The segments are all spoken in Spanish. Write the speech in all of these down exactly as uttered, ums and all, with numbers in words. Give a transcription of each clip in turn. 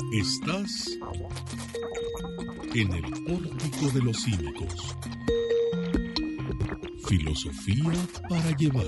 Estás en el Pórtico de los Cínicos. Filosofía para llevar.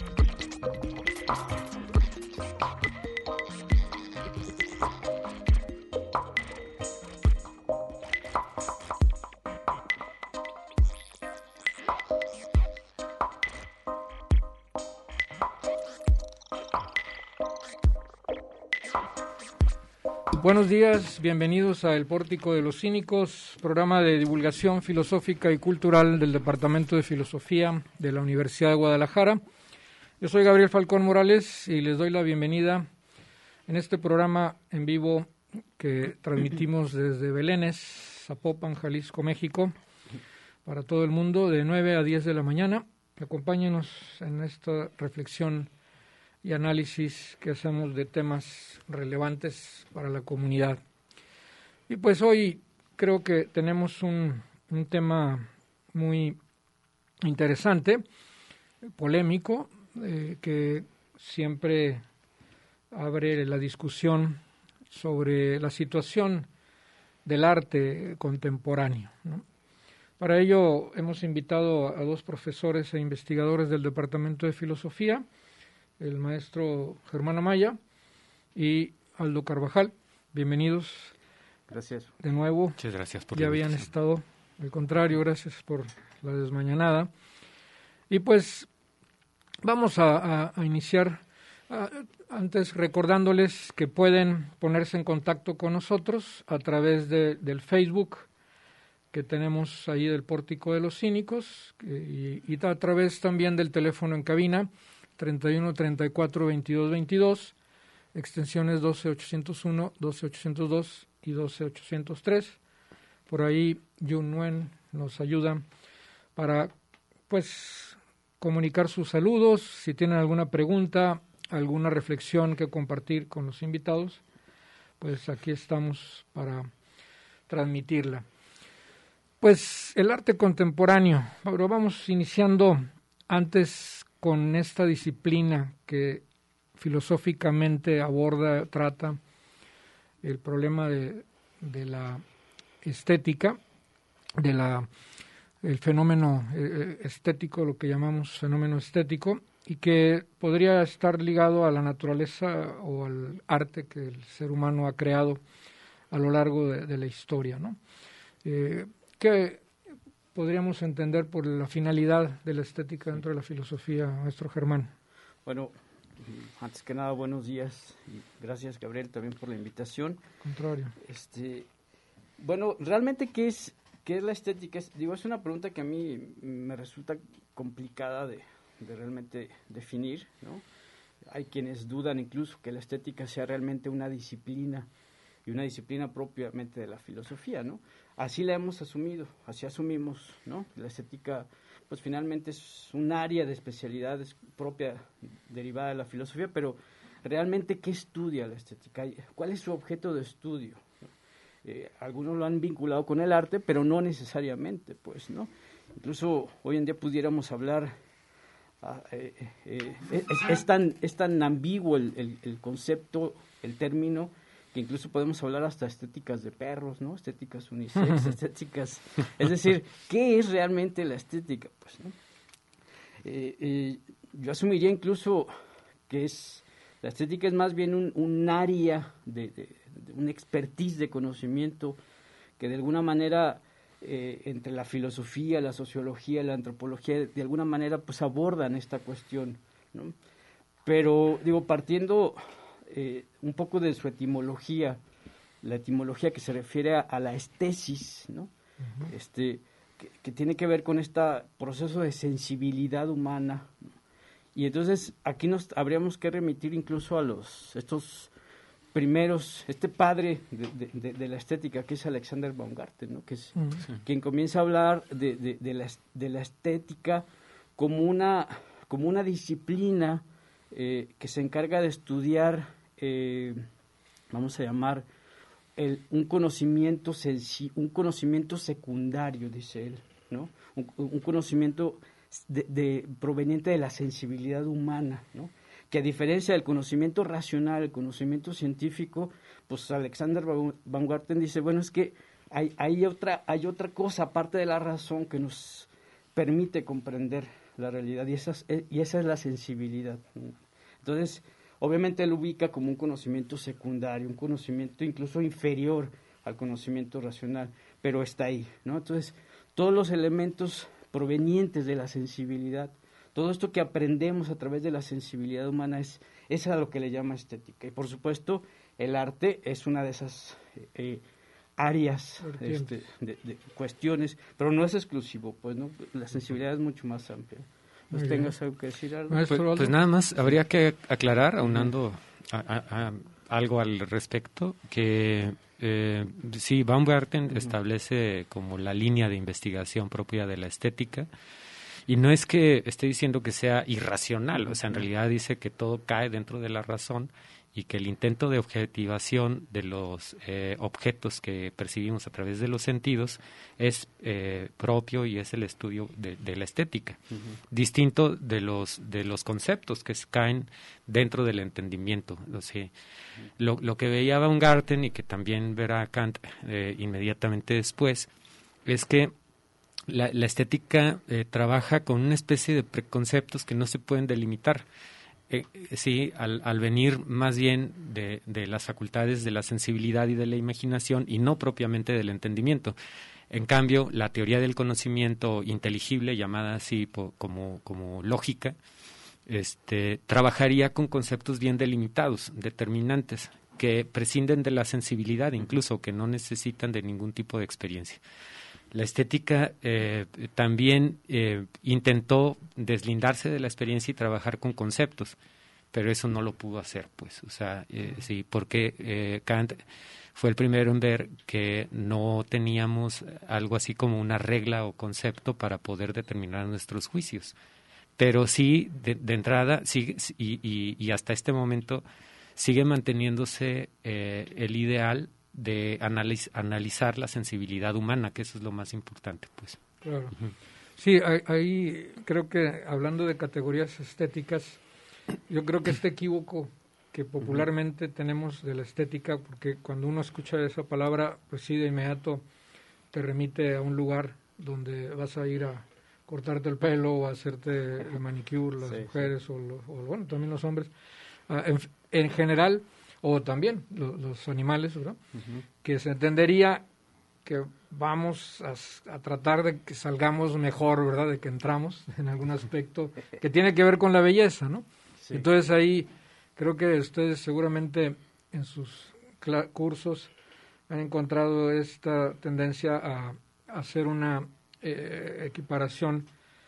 Buenos días, bienvenidos a El Pórtico de los Cínicos, programa de divulgación filosófica y cultural del Departamento de Filosofía de la Universidad de Guadalajara. Yo soy Gabriel Falcón Morales y les doy la bienvenida en este programa en vivo que transmitimos desde Belénes, Zapopan, Jalisco, México, para todo el mundo, de nueve a diez de la mañana. Acompáñenos en esta reflexión y análisis que hacemos de temas relevantes para la comunidad. Y pues hoy creo que tenemos un, un tema muy interesante, polémico, eh, que siempre abre la discusión sobre la situación del arte contemporáneo, ¿no? Para ello hemos invitado a dos profesores e investigadores del Departamento de Filosofía, el maestro Germán Amaya y Aldo Carvajal. Bienvenidos. Gracias. De nuevo. Muchas gracias por ya la habían invitación. estado, al contrario, gracias por la desmañanada. Y pues vamos a, a, a iniciar, a, antes recordándoles que pueden ponerse en contacto con nosotros a través de, del Facebook que tenemos ahí del Pórtico de los Cínicos y, y a través también del teléfono en cabina treinta y uno, treinta y cuatro, veintidós, veintidós, extensiones doce ochocientos uno, doce ochocientos dos y doce ochocientos tres. Por ahí Yun Nguyen nos ayuda para pues comunicar sus saludos, si tienen alguna pregunta, alguna reflexión que compartir con los invitados, pues aquí estamos para transmitirla. Pues el arte contemporáneo, pero vamos iniciando antes con esta disciplina que filosóficamente aborda, trata el problema de, de la estética, de la el fenómeno eh, estético, lo que llamamos fenómeno estético, y que podría estar ligado a la naturaleza o al arte que el ser humano ha creado a lo largo de, de la historia, ¿no? Eh, ¿qué podríamos entender por la finalidad de la estética dentro de la filosofía, maestro Germán? Bueno, antes que nada, buenos días y gracias, Gabriel, también por la invitación. Contrario. Este, bueno, realmente, ¿qué es, qué es la estética? Es, digo, es una pregunta que a mí me resulta complicada de, de realmente definir, ¿no? Hay quienes dudan incluso que la estética sea realmente una disciplina y una disciplina propiamente de la filosofía, ¿no? Así la hemos asumido, así asumimos, ¿no? La estética, pues finalmente es un área de especialidades propia, derivada de la filosofía, pero realmente, ¿qué estudia la estética? ¿Cuál es su objeto de estudio? Eh, algunos lo han vinculado con el arte, pero no necesariamente, pues, ¿no? Incluso hoy en día pudiéramos hablar, ah, eh, eh, es, es, tan, es tan ambiguo el, el, el concepto, el término, que incluso podemos hablar hasta estéticas de perros, ¿no? Estéticas unisex, estéticas... Es decir, ¿qué es realmente la estética? Pues, ¿no? Eh, eh, yo asumiría incluso que es la estética es más bien un, un área, de, de, de un expertise de conocimiento que de alguna manera, eh, entre la filosofía, la sociología, la antropología, de, de alguna manera pues abordan esta cuestión, ¿no? Pero, digo, partiendo... Eh, un poco de su etimología, la etimología que se refiere a, a la estesis, ¿no? Uh-huh. Este, que, que tiene que ver con este proceso de sensibilidad humana, ¿no? Y entonces aquí nos habríamos que remitir incluso a los estos primeros, este padre de, de, de, de la estética, que es Alexander Baumgarten, ¿no? Que es uh-huh. quien comienza a hablar de, de, de, la, de la estética como una, como una disciplina eh, que se encarga de estudiar Eh, vamos a llamar el, un conocimiento sensi, un conocimiento secundario, dice él, ¿no? Un, un conocimiento de, de, proveniente de la sensibilidad humana, ¿no? que a diferencia del conocimiento racional, el conocimiento científico, pues Alexander Baumgarten dice, bueno, es que hay, hay, otra, hay otra cosa aparte de la razón que nos permite comprender la realidad, y esa, es, y esa es la sensibilidad. Entonces, obviamente él ubica como un conocimiento secundario, un conocimiento incluso inferior al conocimiento racional, pero está ahí, ¿no? Entonces, todos los elementos provenientes de la sensibilidad, todo esto que aprendemos a través de la sensibilidad humana es, es a lo que le llama estética. Y por supuesto, el arte es una de esas eh, áreas este, de, de cuestiones, pero no es exclusivo, pues no, la sensibilidad es mucho más amplia. ¿Pues tengas algo que decir? Algo? Pues, pues nada más, habría que aclarar, aunando a, a, a algo al respecto, que eh, sí, Baumgarten uh-huh. establece como la línea de investigación propia de la estética, y no es que esté diciendo que sea irracional, o sea, en realidad dice que todo cae dentro de la razón, y que el intento de objetivación de los eh, objetos que percibimos a través de los sentidos es eh, propio y es el estudio de, de la estética, uh-huh. distinto de los de los conceptos que caen dentro del entendimiento. O sea, uh-huh. lo, lo que veía Baumgarten y que también verá Kant eh, inmediatamente después es que la, la estética eh, trabaja con una especie de preconceptos que no se pueden delimitar. Eh, sí, al, al venir más bien de, de las facultades de la sensibilidad y de la imaginación y no propiamente del entendimiento. En cambio, la teoría del conocimiento inteligible, llamada así po, como, como lógica, este, trabajaría con conceptos bien delimitados, determinantes, que prescinden de la sensibilidad, incluso que no necesitan de ningún tipo de experiencia. La estética eh, también eh, intentó deslindarse de la experiencia y trabajar con conceptos, pero eso no lo pudo hacer, pues, o sea, eh, sí, porque eh, Kant fue el primero en ver que no teníamos algo así como una regla o concepto para poder determinar nuestros juicios, pero sí, de, de entrada, sigue, y, y, y hasta este momento sigue manteniéndose eh, el ideal de analiz- analizar la sensibilidad humana, que eso es lo más importante, pues. Claro. Uh-huh. Sí, ahí creo que hablando de categorías estéticas, yo creo que este equívoco que popularmente uh-huh. tenemos de la estética, porque cuando uno escucha esa palabra, pues sí, de inmediato te remite a un lugar donde vas a ir a cortarte el pelo o a hacerte el manicure, las sí, mujeres sí. O, lo, o, bueno, también los hombres. Uh, en, en general, o también lo, los animales, ¿verdad? Uh-huh. Que se entendería que vamos a, a tratar de que salgamos mejor, ¿verdad? De que entramos en algún aspecto que tiene que ver con la belleza, ¿no? Sí. Entonces ahí creo que ustedes seguramente en sus cl- cursos han encontrado esta tendencia a, a hacer una eh, equiparación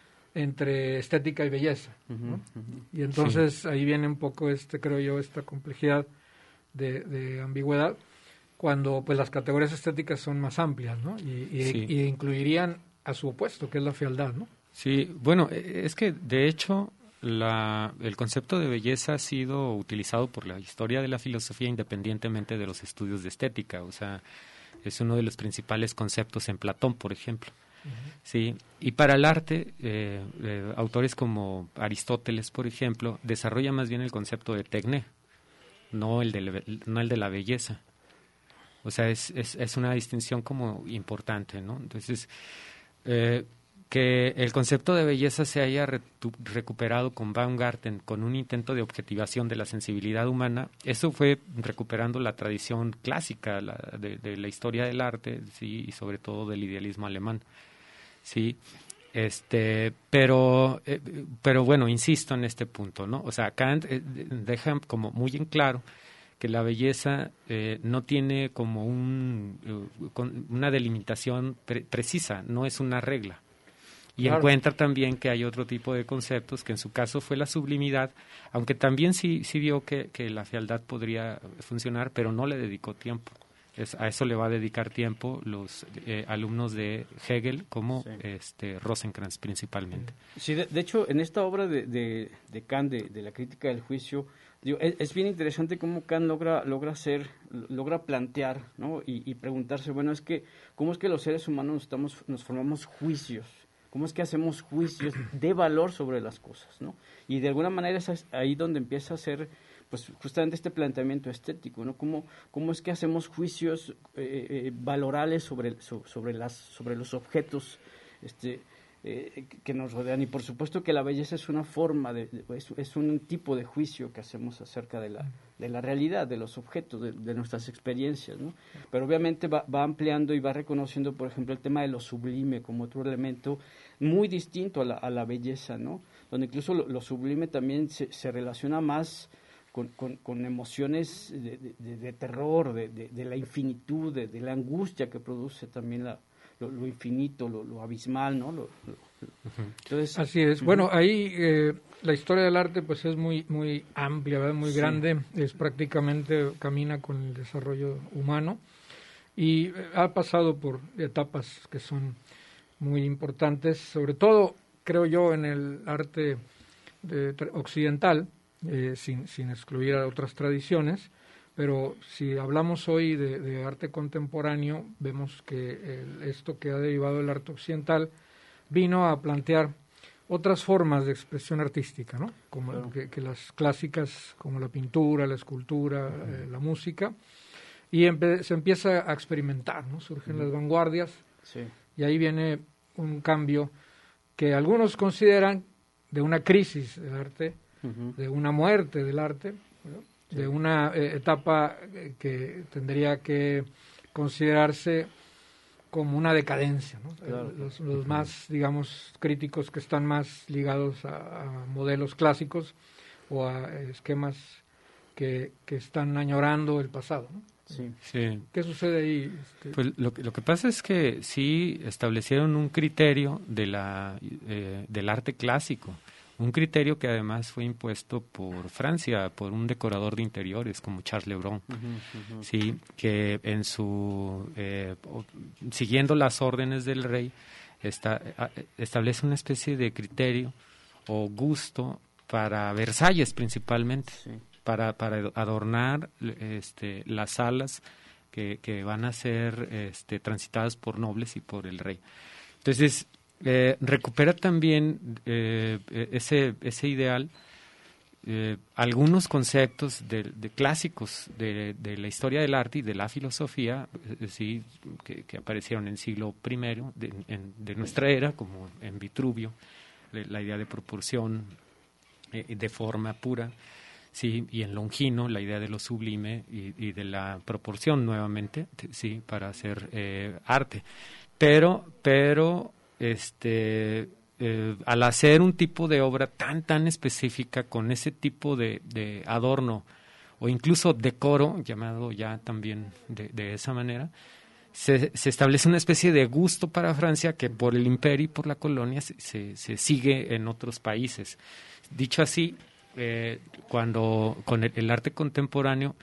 entre estética y belleza, ¿no? Uh-huh, uh-huh. Y entonces sí. ahí viene un poco este, creo yo, esta complejidad De, de ambigüedad, cuando pues las categorías estéticas son más amplias, ¿no? Y, y, sí. y incluirían a su opuesto, que es la fealdad, ¿no? Sí, bueno, es que de hecho la, el concepto de belleza ha sido utilizado por la historia de la filosofía independientemente de los estudios de estética, o sea, es uno de los principales conceptos en Platón, por ejemplo. Uh-huh. Sí, y para el arte, eh, eh, autores como Aristóteles, por ejemplo, desarrolla más bien el concepto de tecné, no el de no el de la belleza. O sea, es es, es una distinción como importante, ¿no? Entonces, eh, que el concepto de belleza se haya retu- recuperado con Baumgarten, con un intento de objetivación de la sensibilidad humana, eso fue recuperando la tradición clásica la, de, de la historia del arte, sí, y sobre todo del idealismo alemán, sí. Este, pero, eh, pero bueno, insisto en este punto, ¿no? O sea, Kant eh, deja como muy en claro que la belleza eh, no tiene como un, uh, con una delimitación pre- precisa, no es una regla. Y claro. Encuentra también que hay otro tipo de conceptos, que en su caso fue la sublimidad, aunque también sí, sí vio que, que la fealdad podría funcionar, pero no le dedicó tiempo. Es, a eso le va a dedicar tiempo los eh, alumnos de Hegel, como sí. este Rosenkranz principalmente. Sí, de, de hecho, en esta obra de, de, de Kant, de, de la crítica del juicio, digo, es, es bien interesante cómo Kant logra logra hacer, logra plantear, ¿no? Y, y preguntarse, bueno, es que, ¿cómo es que los seres humanos nos, estamos, nos formamos juicios? cómo es que hacemos juicios de valor sobre las cosas, ¿no? Y de alguna manera es ahí donde empieza a ser, pues, justamente este planteamiento estético, ¿no? Cómo, cómo es que hacemos juicios eh, eh, valorales sobre, so, sobre, las, sobre los objetos, este, eh, que nos rodean. Y por supuesto que la belleza es una forma, de, de es, es un tipo de juicio que hacemos acerca de la, de la realidad, de los objetos, de, de nuestras experiencias, ¿no? Pero obviamente va, va ampliando y va reconociendo, por ejemplo, el tema de lo sublime como otro elemento muy distinto a la, a la belleza, ¿no? Donde incluso lo, lo sublime también se, se relaciona más con, con, con emociones de, de, de terror, de, de, de la infinitud, de, de la angustia que produce también la Lo, lo infinito, lo, lo abismal, ¿no? Lo, lo, entonces, así es. Uh-huh. Bueno, ahí eh, la historia del arte pues es muy muy amplia, ¿verdad? Muy sí. grande, es prácticamente camina con el desarrollo humano y eh, ha pasado por etapas que son muy importantes, sobre todo creo yo en el arte de, occidental, eh, sin, sin excluir a otras tradiciones. Pero si hablamos hoy de, de arte contemporáneo, vemos que el, esto que ha derivado del arte occidental vino a plantear otras formas de expresión artística, ¿no? Como claro. que, que las clásicas, como la pintura, la escultura, uh-huh. eh, la música, y empe- se empieza a experimentar, ¿no? Surgen uh-huh. las vanguardias, sí. y ahí viene un cambio que algunos consideran de una crisis del arte, uh-huh. de una muerte del arte, ¿no? De una eh, etapa eh, que tendría que considerarse como una decadencia, ¿no? Claro. Los, los más, digamos, críticos que están más ligados a, a modelos clásicos o a esquemas que, que están añorando el pasado, ¿no? Sí. Sí. ¿Qué sucede ahí? Este? Pues lo que, lo que pasa es que sí establecieron un criterio de la, eh, del arte clásico. Un criterio que además fue impuesto por Francia, por un decorador de interiores como Charles Le Brun, uh-huh, uh-huh. sí, que en su eh, siguiendo las órdenes del rey está, establece una especie de criterio o gusto para Versalles principalmente, sí. para para adornar este, las salas que, que van a ser este, transitadas por nobles y por el rey. Entonces Eh, recupera también eh, ese ese ideal, eh, algunos conceptos de, de clásicos de, de la historia del arte y de la filosofía, eh, sí, que, que aparecieron en el siglo primero de, en, de nuestra era, como en Vitruvio, la, la idea de proporción, eh, de forma pura, sí, y en Longino la idea de lo sublime y, y de la proporción nuevamente, sí, para hacer eh, arte, pero pero Este, eh, al hacer un tipo de obra tan tan específica con ese tipo de, de adorno o incluso decoro, llamado ya también de, de esa manera, se, se establece una especie de gusto para Francia que por el imperio y por la colonia se, se, se sigue en otros países. Dicho así, eh, cuando con el, el arte contemporáneo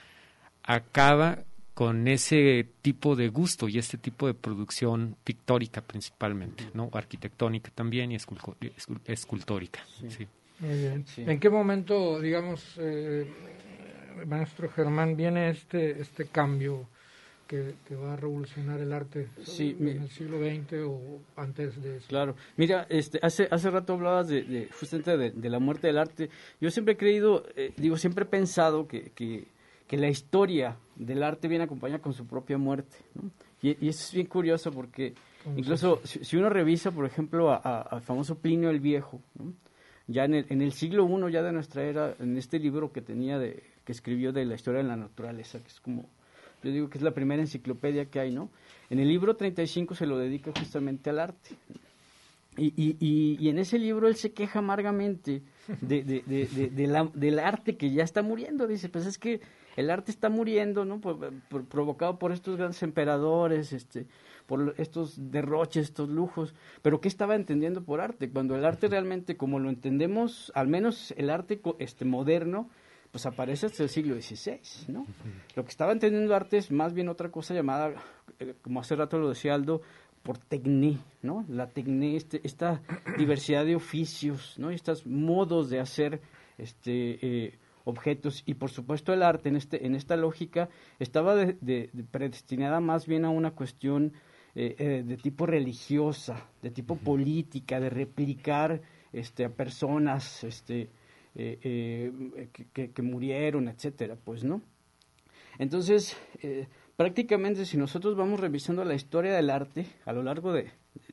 acaba con ese tipo de gusto y este tipo de producción pictórica principalmente, ¿no? Arquitectónica también y esculco- escul- escultórica. Sí. Sí. Muy bien. Sí. ¿En qué momento, digamos, eh, maestro Germán, viene este este cambio que, que va a revolucionar el arte sí, en mi... el siglo veinte o antes de eso? Claro. Mira, este, hace hace rato hablabas de, de justamente de, de la muerte del arte. Yo siempre he creído, eh, digo, siempre he pensado que... que que la historia del arte viene acompañada con su propia muerte, ¿no? Y, y eso es bien curioso porque incluso si, si uno revisa, por ejemplo, al famoso Plinio el Viejo, ¿no? Ya en el, en el siglo primero ya de nuestra era, en este libro que tenía de, que escribió de la historia de la naturaleza, que es como, yo digo que es la primera enciclopedia que hay, ¿no? En el libro treinta y cinco se lo dedica justamente al arte. Y, y, y, y en ese libro él se queja amargamente de, de, de, de, de la, del arte que ya está muriendo. Dice, pues es que el arte está muriendo, ¿no? Por, por, provocado por estos grandes emperadores, este, por estos derroches, estos lujos. Pero ¿qué estaba entendiendo por arte? Cuando el arte realmente, como lo entendemos, al menos el arte este, moderno, pues aparece hasta el siglo dieciséis, ¿no? Lo que estaba entendiendo arte es más bien otra cosa llamada, eh, como hace rato lo decía Aldo, por tecné, ¿no? La tecné, este, esta diversidad de oficios, ¿no? Y estos modos de hacer este eh, objetos, y por supuesto el arte en este en esta lógica estaba de, de, de predestinada más bien a una cuestión eh, eh, de tipo religiosa, de tipo uh-huh. política, de replicar este, a personas este, eh, eh, que, que, que murieron, etcétera, pues, ¿no? Entonces, eh, prácticamente si nosotros vamos revisando la historia del arte a lo largo de,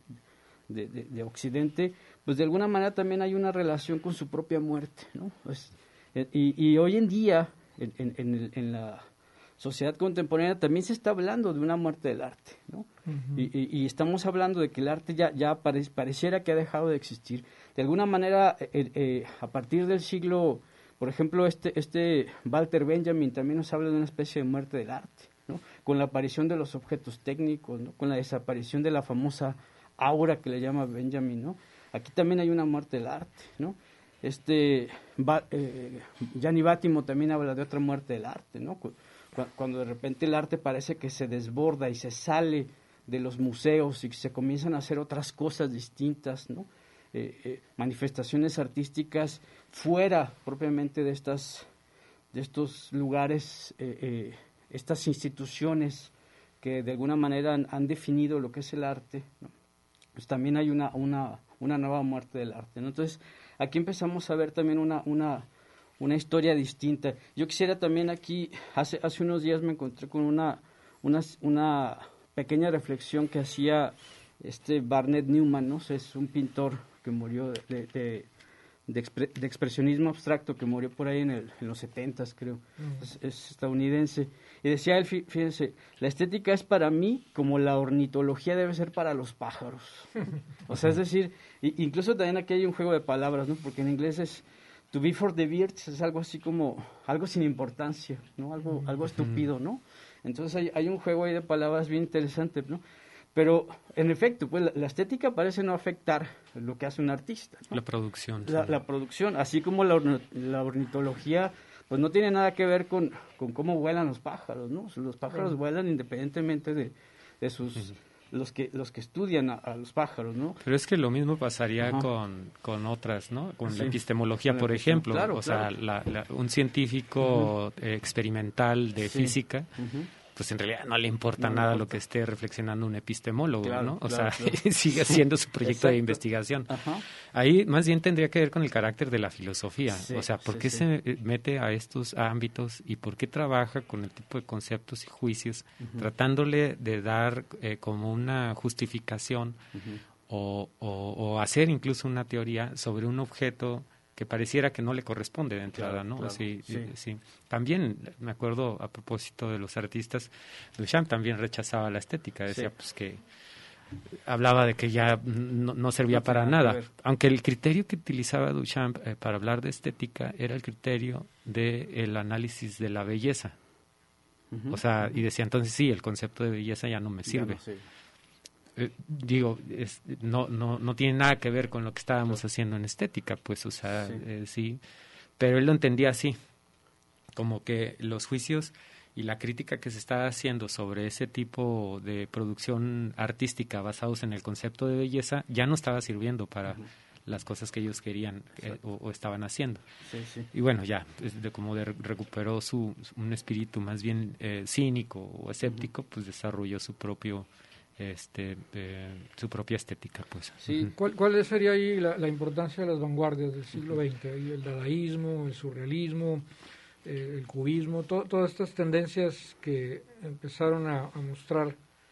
de, de, de Occidente, pues de alguna manera también hay una relación con su propia muerte, ¿no? Pues, eh, y, y hoy en día, en, en, en, el, en la sociedad contemporánea, también se está hablando de una muerte del arte, ¿no? Uh-huh. y, y, y estamos hablando de que el arte ya, ya pare, pareciera que ha dejado de existir. De alguna manera, eh, eh, a partir del siglo... Por ejemplo, este, este Walter Benjamin también nos habla de una especie de muerte del arte, ¿no? Con la aparición de los objetos técnicos, ¿no? Con la desaparición de la famosa aura que le llama Benjamin, ¿no? Aquí también hay una muerte del arte, ¿no? Este, ba, eh, Gianni Battimo también habla de otra muerte del arte, ¿no? Cuando de repente el arte parece que se desborda y se sale de los museos y que se comienzan a hacer otras cosas distintas, ¿no? Eh, eh, manifestaciones artísticas fuera propiamente de estas de estos lugares, eh, eh, estas instituciones que de alguna manera han, han definido lo que es el arte, ¿no? Pues también hay una una una nueva muerte del arte, ¿no? Entonces aquí empezamos a ver también una una una historia distinta. Yo quisiera también aquí, hace hace unos días me encontré con una una una pequeña reflexión que hacía este Barnett Newman, ¿no? Es un pintor que murió de, de, de, expre, de expresionismo abstracto, que murió por ahí en, el, en los setentas, creo. Uh-huh. es, es estadounidense. Y decía él, fíjense, la estética es para mí como la ornitología debe ser para los pájaros. O sea, es decir, y, incluso también aquí hay un juego de palabras, ¿no? Porque en inglés es to be for the birds, es algo así como, algo sin importancia, ¿no? Algo, uh-huh. algo estúpido, ¿no? Entonces hay, hay un juego ahí de palabras bien interesante, ¿no? Pero, en efecto, pues la, la estética parece no afectar lo que hace un artista, ¿no? La producción. La, sí. la producción, así como la, la ornitología, pues no tiene nada que ver con, con cómo vuelan los pájaros, ¿no? Los pájaros sí. vuelan independientemente de, de sus... Sí. los que los que estudian a, a los pájaros, ¿no? Pero es que lo mismo pasaría con, con otras, ¿no? Con sí. la epistemología, con por la ejemplo. Claro, o claro. sea, la, la, un científico uh-huh. experimental de sí. física... Uh-huh. pues en realidad no le importa no nada importa. Lo que esté reflexionando un epistemólogo, claro, ¿no? O claro, sea, claro. sigue haciendo su proyecto de investigación. Ajá. Ahí más bien tendría que ver con el carácter de la filosofía. Sí, o sea, ¿por sí, qué sí. se mete a estos ámbitos y por qué trabaja con el tipo de conceptos y juicios, uh-huh. tratándole de dar eh, como una justificación uh-huh. o, o, o hacer incluso una teoría sobre un objeto que pareciera que no le corresponde de entrada, claro, ¿no? Claro, sí, sí. sí. También, me acuerdo, a propósito de los artistas, Duchamp también rechazaba la estética, decía sí. pues que hablaba de que ya no, no servía no para nada, aunque el criterio que utilizaba Duchamp eh, para hablar de estética era el criterio del análisis de la belleza. Uh-huh. O sea, y decía entonces sí, el concepto de belleza ya no me sirve. Ya no, sí. Eh, digo, es, no, no, no tiene nada que ver con lo que estábamos claro. haciendo en estética, pues, o sea, sí. Eh, sí, pero él lo entendía así, como que los juicios y la crítica que se estaba haciendo sobre ese tipo de producción artística basados en el concepto de belleza ya no estaba sirviendo para uh-huh. las cosas que ellos querían eh, o, o estaban haciendo. Sí, sí. Y bueno, ya, de, como de, recuperó su un espíritu más bien eh, cínico o escéptico, uh-huh. pues desarrolló su propio este eh, su propia estética, pues. Sí. Uh-huh. ¿Cuál, ¿Cuál sería ahí la, la importancia de las vanguardias del siglo veinte? Ahí el dadaísmo, el surrealismo, eh, el cubismo, to, todas estas tendencias que empezaron a, a mostrar,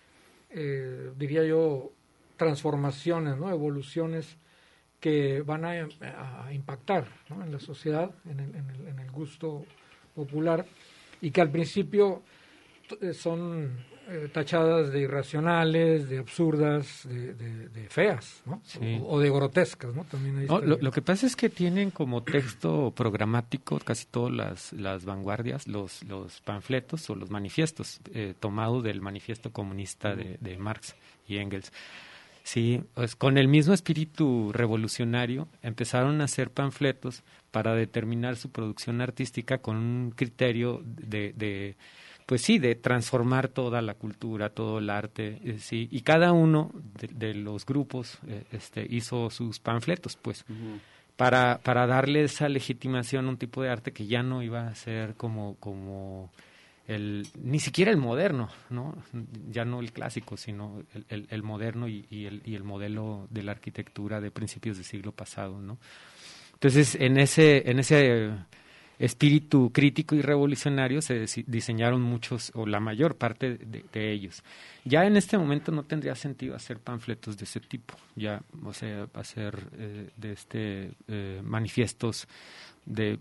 eh, diría yo, transformaciones, ¿no? Evoluciones que van a, a impactar, ¿no? En la sociedad, en el, en, el, en el gusto popular, y que al principio t- son Eh, tachadas de irracionales, de absurdas, de, de, de feas, ¿no? Sí. O, o de grotescas, ¿no? También ahí no, lo, lo que pasa es que tienen como texto programático casi todas las, las vanguardias, los, los panfletos o los manifiestos, eh, tomado del manifiesto comunista de, de Marx y Engels. Sí, pues con el mismo espíritu revolucionario empezaron a hacer panfletos para determinar su producción artística con un criterio de... de pues sí, de transformar toda la cultura, todo el arte, eh, sí, y cada uno de, de los grupos eh, este, hizo sus panfletos, pues, uh-huh. para para darle esa legitimación a un tipo de arte que ya no iba a ser como como el, ni siquiera el moderno, ¿no? Ya no el clásico, sino el, el, el moderno y, y, el, y el modelo de la arquitectura de principios del siglo pasado, ¿no? Entonces, en ese, en ese espíritu crítico y revolucionario se diseñaron muchos, o la mayor parte de, de ellos. Ya en este momento no tendría sentido hacer panfletos de ese tipo, ya, o sea, hacer eh, de este eh, manifiestos de,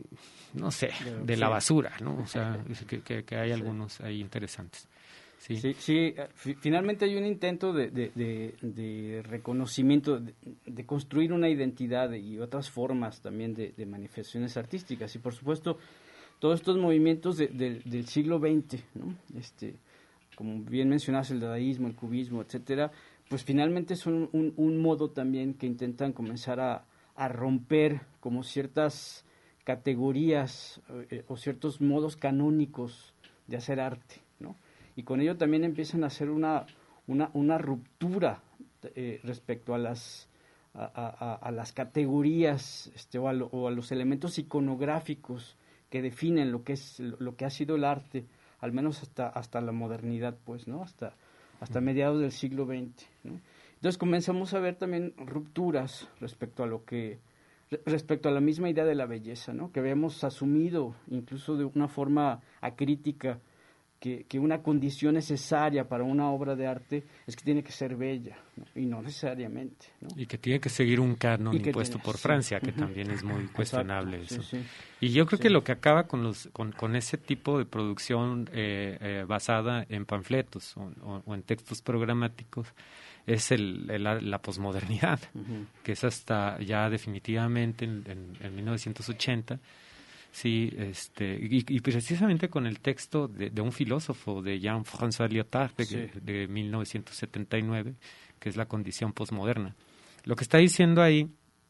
no sé, de la basura, ¿no? O sea, que, que, que hay algunos ahí interesantes. Sí, sí, sí, finalmente hay un intento de, de, de, de reconocimiento, de, de construir una identidad y otras formas también de, de manifestaciones artísticas. Y por supuesto, todos estos movimientos de, de, del siglo veinte, ¿no? Este, como bien mencionas, el dadaísmo, el cubismo, etcétera, pues finalmente son un, un modo también que intentan comenzar a, a romper como ciertas categorías eh, o ciertos modos canónicos de hacer arte, ¿no? Y con ello también empiezan a hacer una, una, una ruptura eh, respecto a las, a, a, a las categorías este, o, a lo, o a los elementos iconográficos que definen lo que es lo que ha sido el arte, al menos hasta, hasta la modernidad, pues, ¿no? Hasta, hasta mediados del siglo veinte, ¿no? Entonces comenzamos a ver también rupturas respecto a lo que, respecto a la misma idea de la belleza, ¿no? Que habíamos asumido incluso de una forma acrítica que, que una condición necesaria para una obra de arte es que tiene que ser bella, ¿no? Y no necesariamente, ¿no? Y que tiene que seguir un canon impuesto tiene, por sí. Francia, que uh-huh. también es muy cuestionable. Exacto, eso. sí, sí. Y yo creo sí. que lo que acaba con los con, con ese tipo de producción eh, eh, basada en panfletos o, o, o en textos programáticos es el, el, la posmodernidad, uh-huh. que es hasta ya definitivamente en, en, en mil novecientos ochenta. Sí, este, y, y precisamente con el texto de, de un filósofo, de Jean-François Lyotard, de, sí. de mil novecientos setenta y nueve, que es la condición posmoderna. Lo que está diciendo ahí,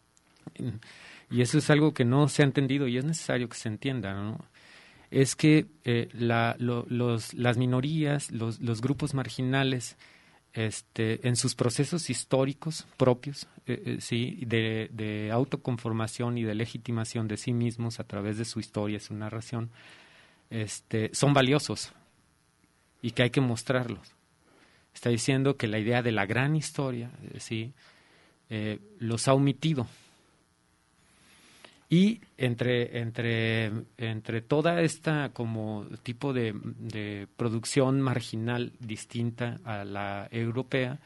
y eso es algo que no se ha entendido y es necesario que se entienda, ¿no? Es que eh, la, lo, los, las minorías, los, los grupos marginales, Este, en sus procesos históricos propios, eh, eh, sí, de, de autoconformación y de legitimación de sí mismos a través de su historia, su narración, este, son valiosos y que hay que mostrarlos. Está diciendo que la idea de la gran historia, eh, sí, eh, los ha omitido. Y entre, entre, entre toda esta como tipo de, de producción marginal distinta a la europea,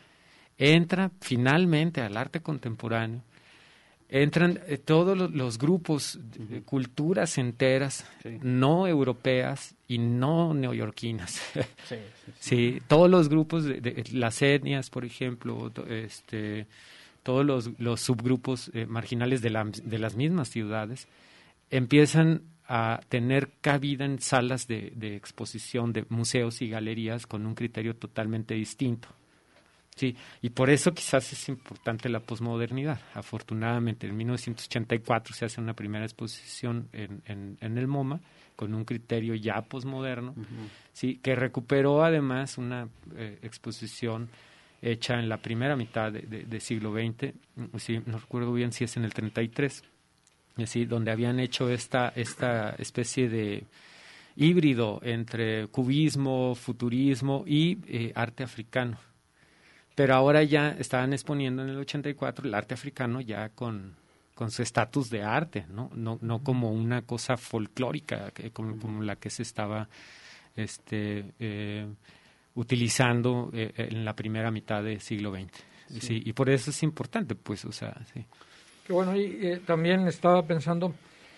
entra finalmente al arte contemporáneo, entran eh, todos los, los grupos, uh-huh. culturas enteras, sí. no europeas y no neoyorquinas. Sí, sí, sí. sí, todos los grupos, de, de, las etnias, por ejemplo, este... todos los, los subgrupos eh, marginales de, la, de las mismas ciudades empiezan a tener cabida en salas de, de exposición de museos y galerías con un criterio totalmente distinto. Sí, y por eso quizás es importante la posmodernidad. Afortunadamente, en mil novecientos ochenta y cuatro se hace una primera exposición en, en, en el MoMA con un criterio ya posmoderno, uh-huh. sí, que recuperó además una eh, exposición hecha en la primera mitad de, de, de siglo veinte, sí, no recuerdo bien si es en el treinta y tres, sí, donde habían hecho esta, esta especie de híbrido entre cubismo, futurismo y eh, arte africano. Pero ahora ya estaban exponiendo en el ochenta y cuatro el arte africano ya con, con su estatus de arte, ¿no? No, no como una cosa folclórica que, como, como la que se estaba este eh, utilizando eh, en la primera mitad del siglo veinte. Sí. Sí, y por eso es importante, pues, o sea, sí. Que bueno, y eh, también estaba pensando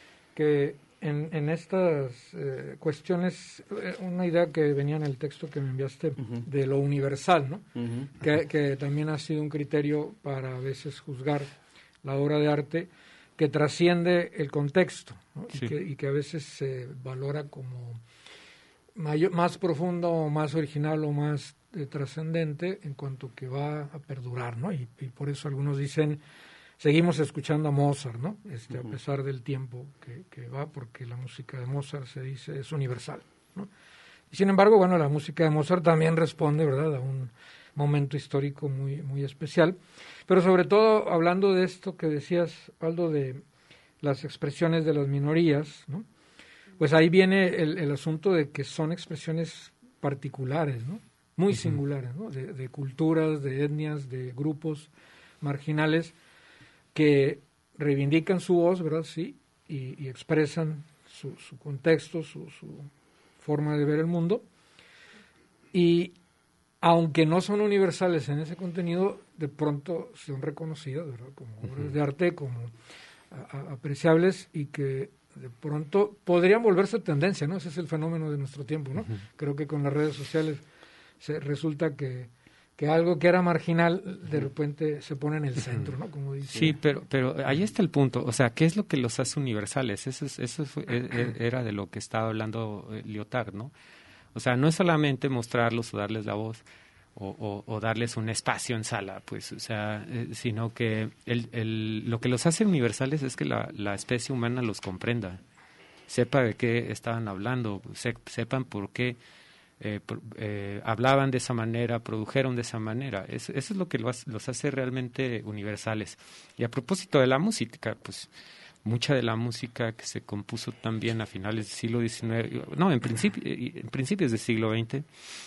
que en, en estas eh, cuestiones, eh, una idea que venía en el texto que me enviaste, uh-huh. de lo universal, ¿no? Uh-huh. Que, que también ha sido un criterio para a veces juzgar la obra de arte que trasciende el contexto, ¿no? Sí. y, que, y que a veces se valora como mayor, más profundo o más original o más eh, trascendente en cuanto que va a perdurar, ¿no? Y, y por eso algunos dicen, seguimos escuchando a Mozart, ¿no? Este, uh-huh. A pesar del tiempo que, que va, porque la música de Mozart se dice es universal, ¿no? Y sin embargo, bueno, la música de Mozart también responde, ¿verdad?, a un momento histórico muy, muy especial. Pero sobre todo, hablando de esto que decías, Aldo, de las expresiones de las minorías, ¿no? pues ahí viene el, el asunto de que son expresiones particulares, ¿no? Muy uh-huh. singulares, ¿no? De, de culturas, de etnias, de grupos marginales que reivindican su voz, ¿verdad? Sí, y, y expresan su, su contexto, su, su forma de ver el mundo. Y aunque no son universales en ese contenido, de pronto son reconocidas, ¿verdad? Como obras uh-huh. de arte, como a, a, apreciables, y que de pronto podrían volverse tendencia, ¿no? Ese es el fenómeno de nuestro tiempo, ¿no? Uh-huh. Creo que con las redes sociales se resulta que, que algo que era marginal de repente se pone en el centro, ¿no? Como dice. Sí, pero pero ahí está el punto. O sea, ¿qué es lo que los hace universales? Eso es, eso fue, era de lo que estaba hablando Lyotard, ¿no? O sea, no es solamente mostrarlos o darles la voz o, o, o darles un espacio en sala, pues, o sea, eh, sino que el, el, lo que los hace universales es que la, la especie humana los comprenda, sepa de qué estaban hablando, se, sepan por qué eh, por, eh, hablaban de esa manera, produjeron de esa manera. Eso, eso es lo que los, los hace realmente universales. Y a propósito de la música, pues, mucha de la música que se compuso también a finales del siglo diecinueve, no, en, principio, en principios del siglo veinte,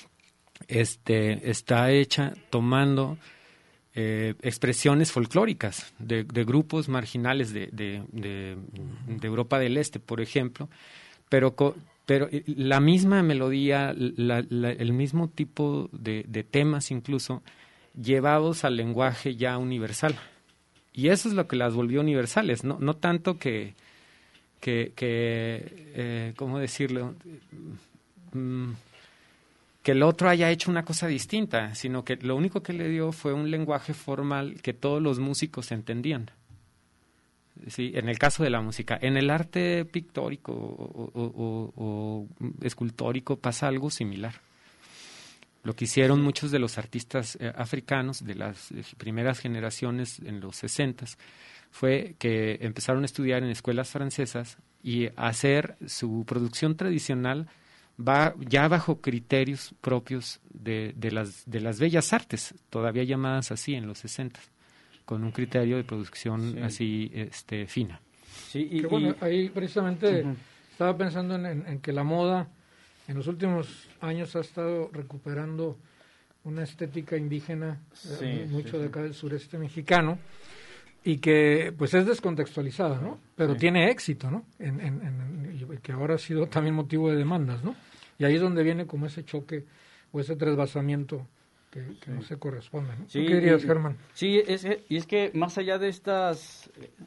este, está hecha tomando eh, expresiones folclóricas de, de grupos marginales de, de, de, de Europa del Este, por ejemplo, pero, co, pero la misma melodía, la, la, el mismo tipo de, de temas incluso, llevados al lenguaje ya universal. Y eso es lo que las volvió universales, no, no tanto que, que, que eh, ¿cómo decirlo? Mm, que el otro haya hecho una cosa distinta, sino que lo único que le dio fue un lenguaje formal que todos los músicos entendían. Sí, en el caso de la música. En el arte pictórico o, o, o, o escultórico pasa algo similar. Lo que hicieron muchos de los artistas eh, africanos de las eh, primeras generaciones en los sesentas fue que empezaron a estudiar en escuelas francesas y hacer su producción tradicional va ya bajo criterios propios de, de, las, de las bellas artes, todavía llamadas así en los sesentas, con un criterio de producción sí. así este, fina. Sí, y, que bueno, y, ahí precisamente uh-huh. estaba pensando en, en, en que la moda en los últimos años ha estado recuperando una estética indígena, sí, eh, mucho sí, de acá del sureste mexicano, y que pues es descontextualizada, ¿no? Pero sí. tiene éxito, ¿no? En, en, en, que ahora ha sido también motivo de demandas, ¿no? Y ahí es donde viene como ese choque o ese trasvasamiento que, que sí. no se corresponde, ¿no? Sí, ¿Qué dirías, Germán? Sí, es, y es que más allá de estas,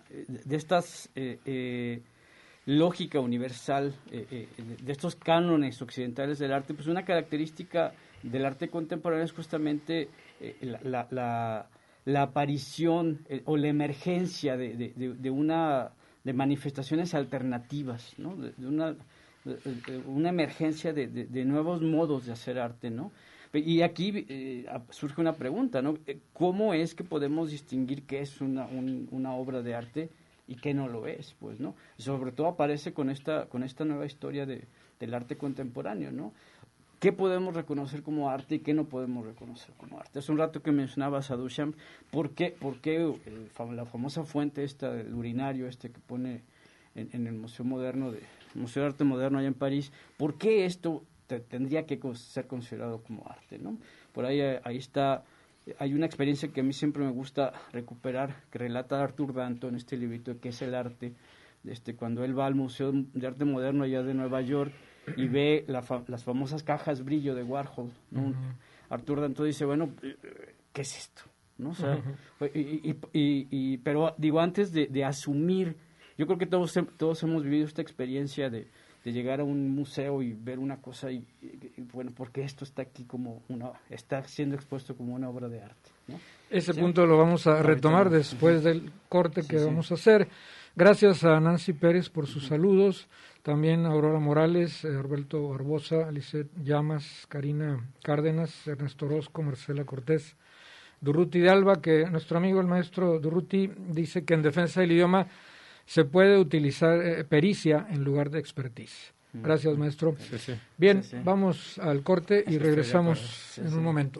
de estas eh, eh, lógica universal, eh, eh, de estos cánones occidentales del arte, pues una característica del arte contemporáneo es justamente eh, la, la, la, la aparición eh, o la emergencia de, de, de, de una de manifestaciones alternativas, ¿no? De, de una de, de una emergencia de, de, de nuevos modos de hacer arte, ¿no? Y aquí eh, surge una pregunta, ¿no? ¿Cómo es que podemos distinguir qué es una, un, una obra de arte y qué no lo es, pues, ¿no? Y sobre todo aparece con esta con esta nueva historia de, del arte contemporáneo, ¿no? ¿Qué podemos reconocer como arte y qué no podemos reconocer como arte? Hace un rato que mencionabas a Duchamp, ¿por qué, por qué el, la famosa fuente esta del urinario este que pone en, en el Museo Moderno de Museo de Arte Moderno allá en París, ¿por qué esto te, tendría que ser considerado como arte, ¿no? Por ahí ahí está. Hay una experiencia que a mí siempre me gusta recuperar, que relata Arthur Danto en este librito, que es el arte, este, cuando él va al Museo de Arte Moderno allá de Nueva York y ve la fa- las famosas cajas brillo de Warhol, ¿no? Uh-huh. Arthur Danto dice, bueno, ¿qué es esto? ¿No? O sea, uh-huh. y, y, y, y, pero digo, antes de, de asumir, yo creo que todos, todos hemos vivido esta experiencia de de llegar a un museo y ver una cosa y, y, y bueno, porque esto está aquí como una, está siendo expuesto como una obra de arte, ¿no? Ese ¿sí? punto lo vamos a retomar después del corte que sí, vamos sí. a hacer. Gracias a Nancy Pérez por sus saludos, también a Aurora Morales, eh, Roberto Barbosa, Lisette Llamas, Karina Cárdenas, Ernesto Orozco, Marcela Cortés, Durruti de Alba, que nuestro amigo el maestro Durruti dice que en defensa del idioma se puede utilizar eh, pericia en lugar de expertise. Gracias, maestro. Sí, sí. Bien, sí, sí. vamos al corte y regresamos sí, en sí. un momento.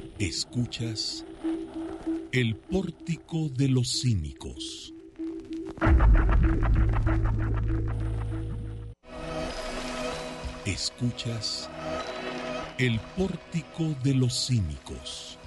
Escuchas El Pórtico de los Cínicos. Escuchas El Pórtico de los Cínicos.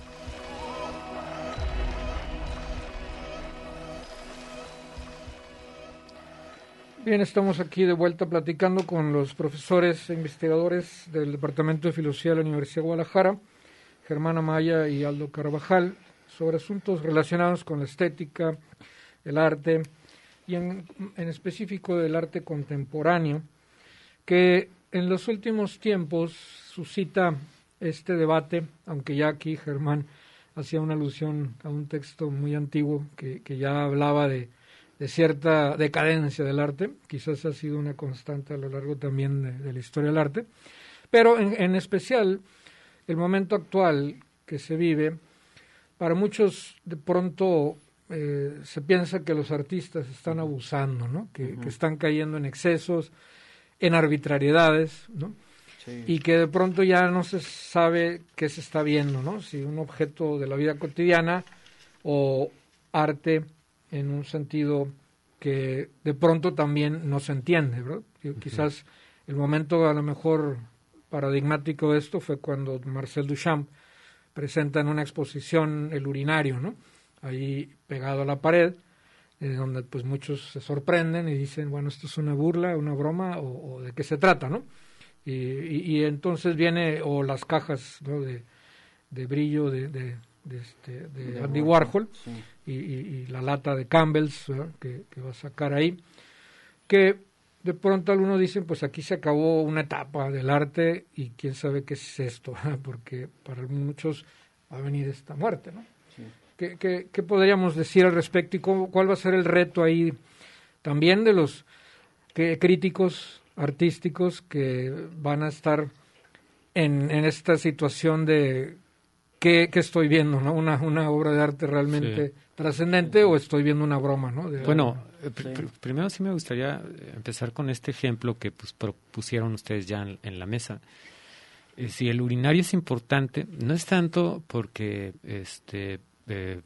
Bien, estamos aquí de vuelta platicando con los profesores e investigadores del Departamento de Filosofía de la Universidad de Guadalajara, Germán Amaya y Aldo Carvajal, sobre asuntos relacionados con la estética, el arte y en, en específico del arte contemporáneo, que en los últimos tiempos suscita este debate, aunque ya aquí Germán hacía una alusión a un texto muy antiguo que, que ya hablaba de, de cierta decadencia del arte, quizás ha sido una constante a lo largo también de, de la historia del arte, pero en, en especial el momento actual que se vive, para muchos de pronto eh, se piensa que los artistas están abusando, ¿no? que, uh-huh. que están cayendo en excesos, en arbitrariedades, ¿no? Sí. Y que de pronto ya no se sabe qué se está viendo, ¿no? Si un objeto de la vida cotidiana o arte en un sentido que de pronto también no se entiende, ¿verdad? Uh-huh. Quizás el momento a lo mejor paradigmático de esto fue cuando Marcel Duchamp presenta en una exposición el urinario, ¿no? Ahí pegado a la pared, Eh, donde pues muchos se sorprenden y dicen, bueno, esto es una burla, una broma, o, o de qué se trata, ¿no? Y, y, y entonces viene, o las cajas, ¿no? de, de brillo de, de, de, este, de, de Andy Warhol, sí. y, y, y la lata de Campbell's, que, que va a sacar ahí, que de pronto algunos dicen, pues aquí se acabó una etapa del arte y quién sabe qué es esto, porque para muchos va a venir esta muerte, ¿no? Sí. ¿Qué, qué, ¿Qué podríamos decir al respecto y cómo, cuál va a ser el reto ahí también de los que, críticos artísticos que van a estar en, en esta situación de qué, qué estoy viendo, ¿no? Una, una obra de arte realmente sí. trascendente, o estoy viendo una broma, ¿no? De bueno, pr- pr- primero sí me gustaría empezar con este ejemplo que pues, propusieron ustedes ya en, en la mesa. Eh, si el urinario es importante, no es tanto porque este Eh,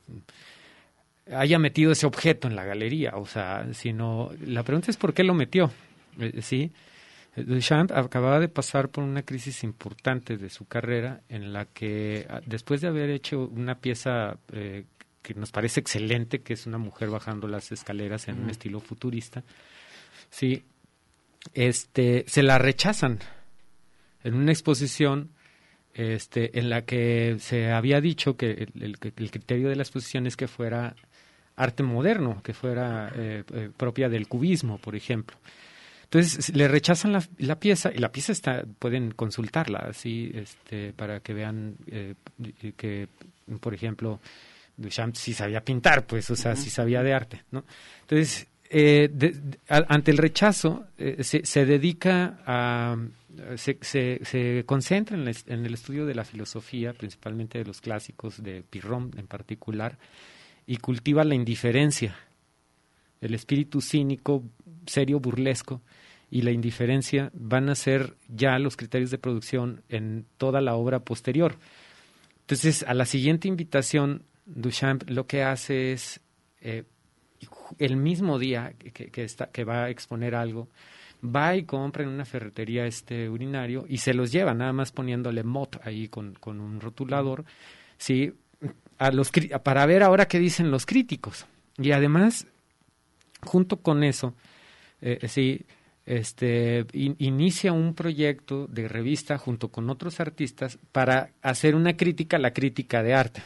haya metido ese objeto en la galería, o sea, sino la pregunta es por qué lo metió, eh, ¿sí? Duchamp acababa de pasar por una crisis importante de su carrera en la que después de haber hecho una pieza eh, que nos parece excelente, que es una mujer bajando las escaleras en mm. un estilo futurista, sí, este, se la rechazan en una exposición Este, en la que se había dicho que el, el, el criterio de la exposición es que fuera arte moderno, que fuera eh, eh, propia del cubismo, por ejemplo. Entonces le rechazan la, la pieza, y la pieza está, pueden consultarla así, este, para que vean eh, que, por ejemplo, Duchamp sí sabía pintar, pues, o sea, uh-huh. sí sabía de arte, ¿no? Entonces, eh, de, de, a, ante el rechazo, eh, se, se dedica a Se, se, se concentra en el, en el estudio de la filosofía, principalmente de los clásicos, de Pirron en particular, y cultiva la indiferencia, el espíritu cínico, serio, burlesco, y la indiferencia van a ser ya los criterios de producción en toda la obra posterior. Entonces, a la siguiente invitación, Duchamp lo que hace es, eh, el mismo día que, que, está, que va a exponer algo, va y compra en una ferretería este urinario y se los lleva, nada más poniéndole mot ahí con, con un rotulador, sí, a los para ver ahora qué dicen los críticos. Y además, junto con eso, eh, sí, este, in, inicia un proyecto de revista junto con otros artistas para hacer una crítica a la crítica de arte.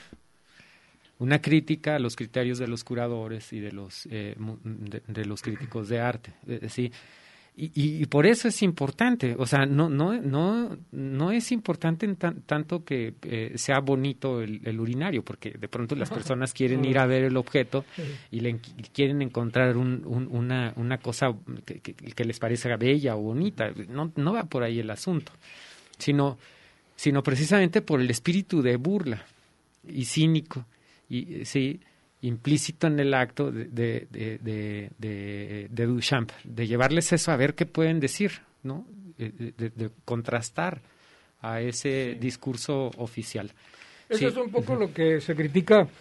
Una crítica a los criterios de los curadores y de los, eh, de, de los críticos de arte, eh, sí. Y, y, y por eso es importante, o sea, no no no no es importante en tan, tanto que eh, sea bonito el, el urinario, porque de pronto las personas quieren ir a ver el objeto y le y quieren encontrar un, un, una una cosa que, que, que les parezca bella o bonita. No no va por ahí el asunto, sino sino precisamente por el espíritu de burla y cínico y sí. implícito en el acto de, de, de, de, de, de Duchamp, de llevarles eso a ver qué pueden decir, ¿no? De, de, de contrastar a ese sí. discurso oficial. Eso sí. es un poco uh-huh. lo que se critica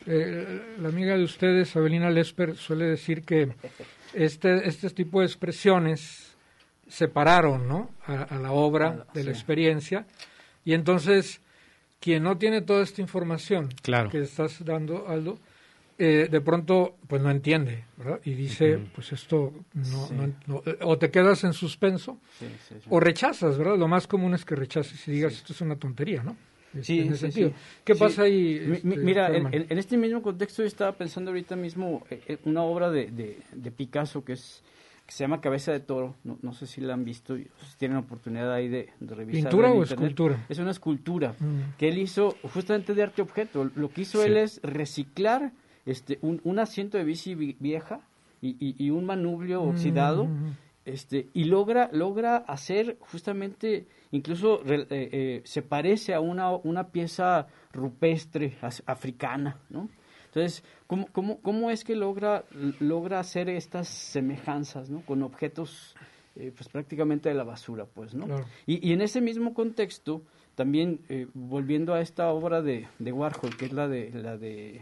Eh, la amiga de ustedes, Abelina Lesper, suele decir que este, este tipo de expresiones separaron, ¿no?, a, a la obra Claro, de la sí. experiencia, y entonces quien no tiene toda esta información Claro. que estás dando, Aldo, eh, de pronto pues no entiende, ¿verdad? Y dice, Ujú. pues esto no, Sí. no, no- o te quedas en suspenso Sí, sí, sí. o rechazas, ¿verdad? Lo más común es que rechaces y digas, Sí. esto es una tontería, ¿no? Este, Sí, en ese sí, sentido. sí. ¿Qué Sí. pasa ahí? Mi- este, mi- Mira, en, Herman? en- en este mismo contexto yo estaba pensando ahorita mismo eh, eh, una obra de, de, de Picasso que es que se llama Cabeza de Toro, no, no sé si la han visto, si tienen oportunidad ahí de, de revisarla ¿Pintura en o internet. escultura? Es una escultura Mm. que él hizo justamente de arte objeto. Lo que hizo Sí. él es reciclar este un, un asiento de bici vi- vieja y, y- y un manubrio oxidado, Mm. este y logra logra hacer justamente incluso re- eh, eh, se parece a una una pieza rupestre as- africana, ¿no? Entonces, ¿cómo, cómo, cómo es que logra logra hacer estas semejanzas, ¿no?, con objetos eh, pues prácticamente de la basura, pues, ¿no? Claro. Y, y en ese mismo contexto, también eh, volviendo a esta obra de, de Warhol, que es la de la de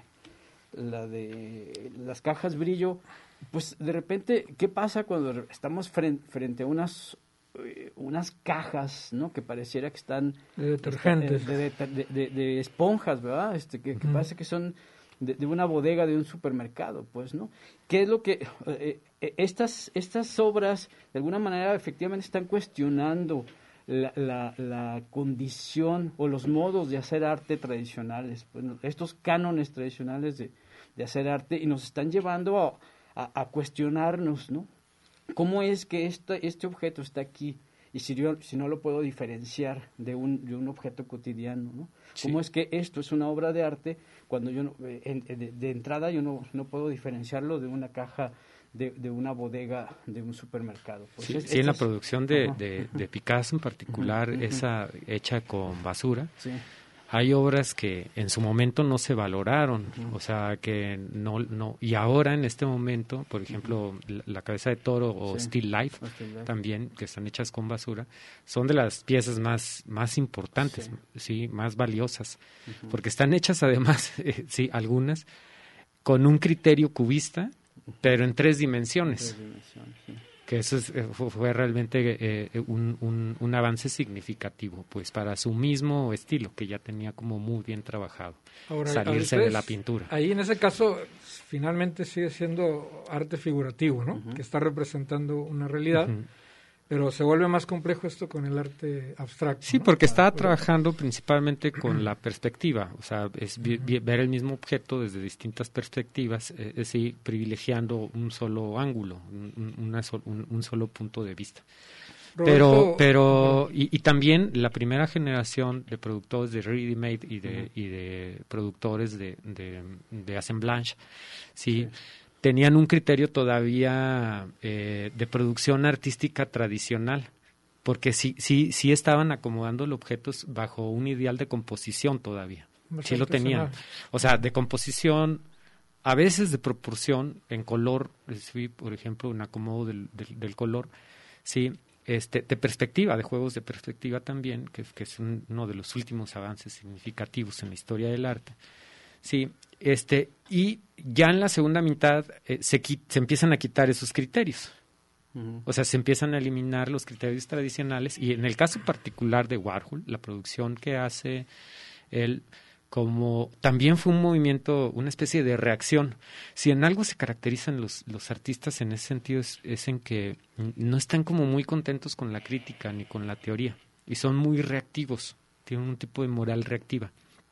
la de las cajas brillo, pues de repente, ¿qué pasa cuando estamos frente, frente a unas eh, unas cajas, ¿no?, que pareciera que están De detergentes. está- de, de- de- de- de esponjas, ¿verdad? Este, que, que Ujú. parece que son de, de una bodega de un supermercado, pues, ¿no? ¿Qué es lo que eh, eh, estas estas obras de alguna manera efectivamente están cuestionando la, la, la condición o los modos de hacer arte tradicionales, pues, ¿no?, estos cánones tradicionales de, de hacer arte, y nos están llevando a, a, a cuestionarnos, ¿no? ¿Cómo es que este, este objeto está aquí y si, yo, si no lo puedo diferenciar de un, de un objeto cotidiano, ¿no? Sí. ¿Cómo es que esto es una obra de arte cuando yo no, eh, en- de, de entrada yo no, no puedo diferenciarlo de una caja de, de una bodega de un supermercado? Pues Sí, es- sí, en la estas- producción de, Ajá. de, de Picasso en particular, Ujú, ujú. esa hecha con basura, Sí. hay obras que en su momento no se valoraron, Ujú. o sea, que no, no, y ahora en este momento, por ejemplo, la, la Cabeza de Toro o Sí. Still Life, O Still Life. también, que están hechas con basura, son de las piezas más, más importantes, Sí. sí, más valiosas, Ujú. porque están hechas además, eh, sí, algunas, con un criterio cubista, pero en tres dimensiones. Tres dimensiones, sí. Que eso es, eh, fue, fue realmente eh, un, un, un avance significativo, pues para su mismo estilo, que ya tenía como muy bien trabajado, Ahora, salirse a de ustedes, la pintura. Ahí en ese caso finalmente sigue siendo arte figurativo, ¿no? Ujú. Que está representando una realidad, Ujú. pero se vuelve más complejo esto con el arte abstracto. Sí, ¿no? porque está Ah, trabajando principalmente con la perspectiva, o sea, es vi- vi- ver el mismo objeto desde distintas perspectivas, eh, es decir, privilegiando un solo ángulo, un, un- una sol- un- un solo punto de vista. Pero, Roberto- pero y, y también la primera generación de productores de Ready Made y de, y de productores de, de, de assemblage, sí, Sí. tenían un criterio todavía eh, de producción artística tradicional, porque sí, sí, sí estaban acomodando los objetos bajo un ideal de composición todavía. más Sí lo tenían. artesanal. O sea, de composición, a veces de proporción, en color, sí, por ejemplo, en acomodo del, del, del color, sí, este, de perspectiva, de juegos de perspectiva también, que, que es un- uno de los últimos avances significativos en la historia del arte. Sí, este, y ya en la segunda mitad eh, se, qui- se empiezan a quitar esos criterios. Ujú. O sea, se empiezan a eliminar los criterios tradicionales y en el caso particular de Warhol, la producción que hace él, como también fue un movimiento, una especie de reacción. Si en algo se caracterizan los, los artistas en ese sentido es, es en que no están como muy contentos con la crítica ni con la teoría y son muy reactivos, tienen un tipo de moral reactiva.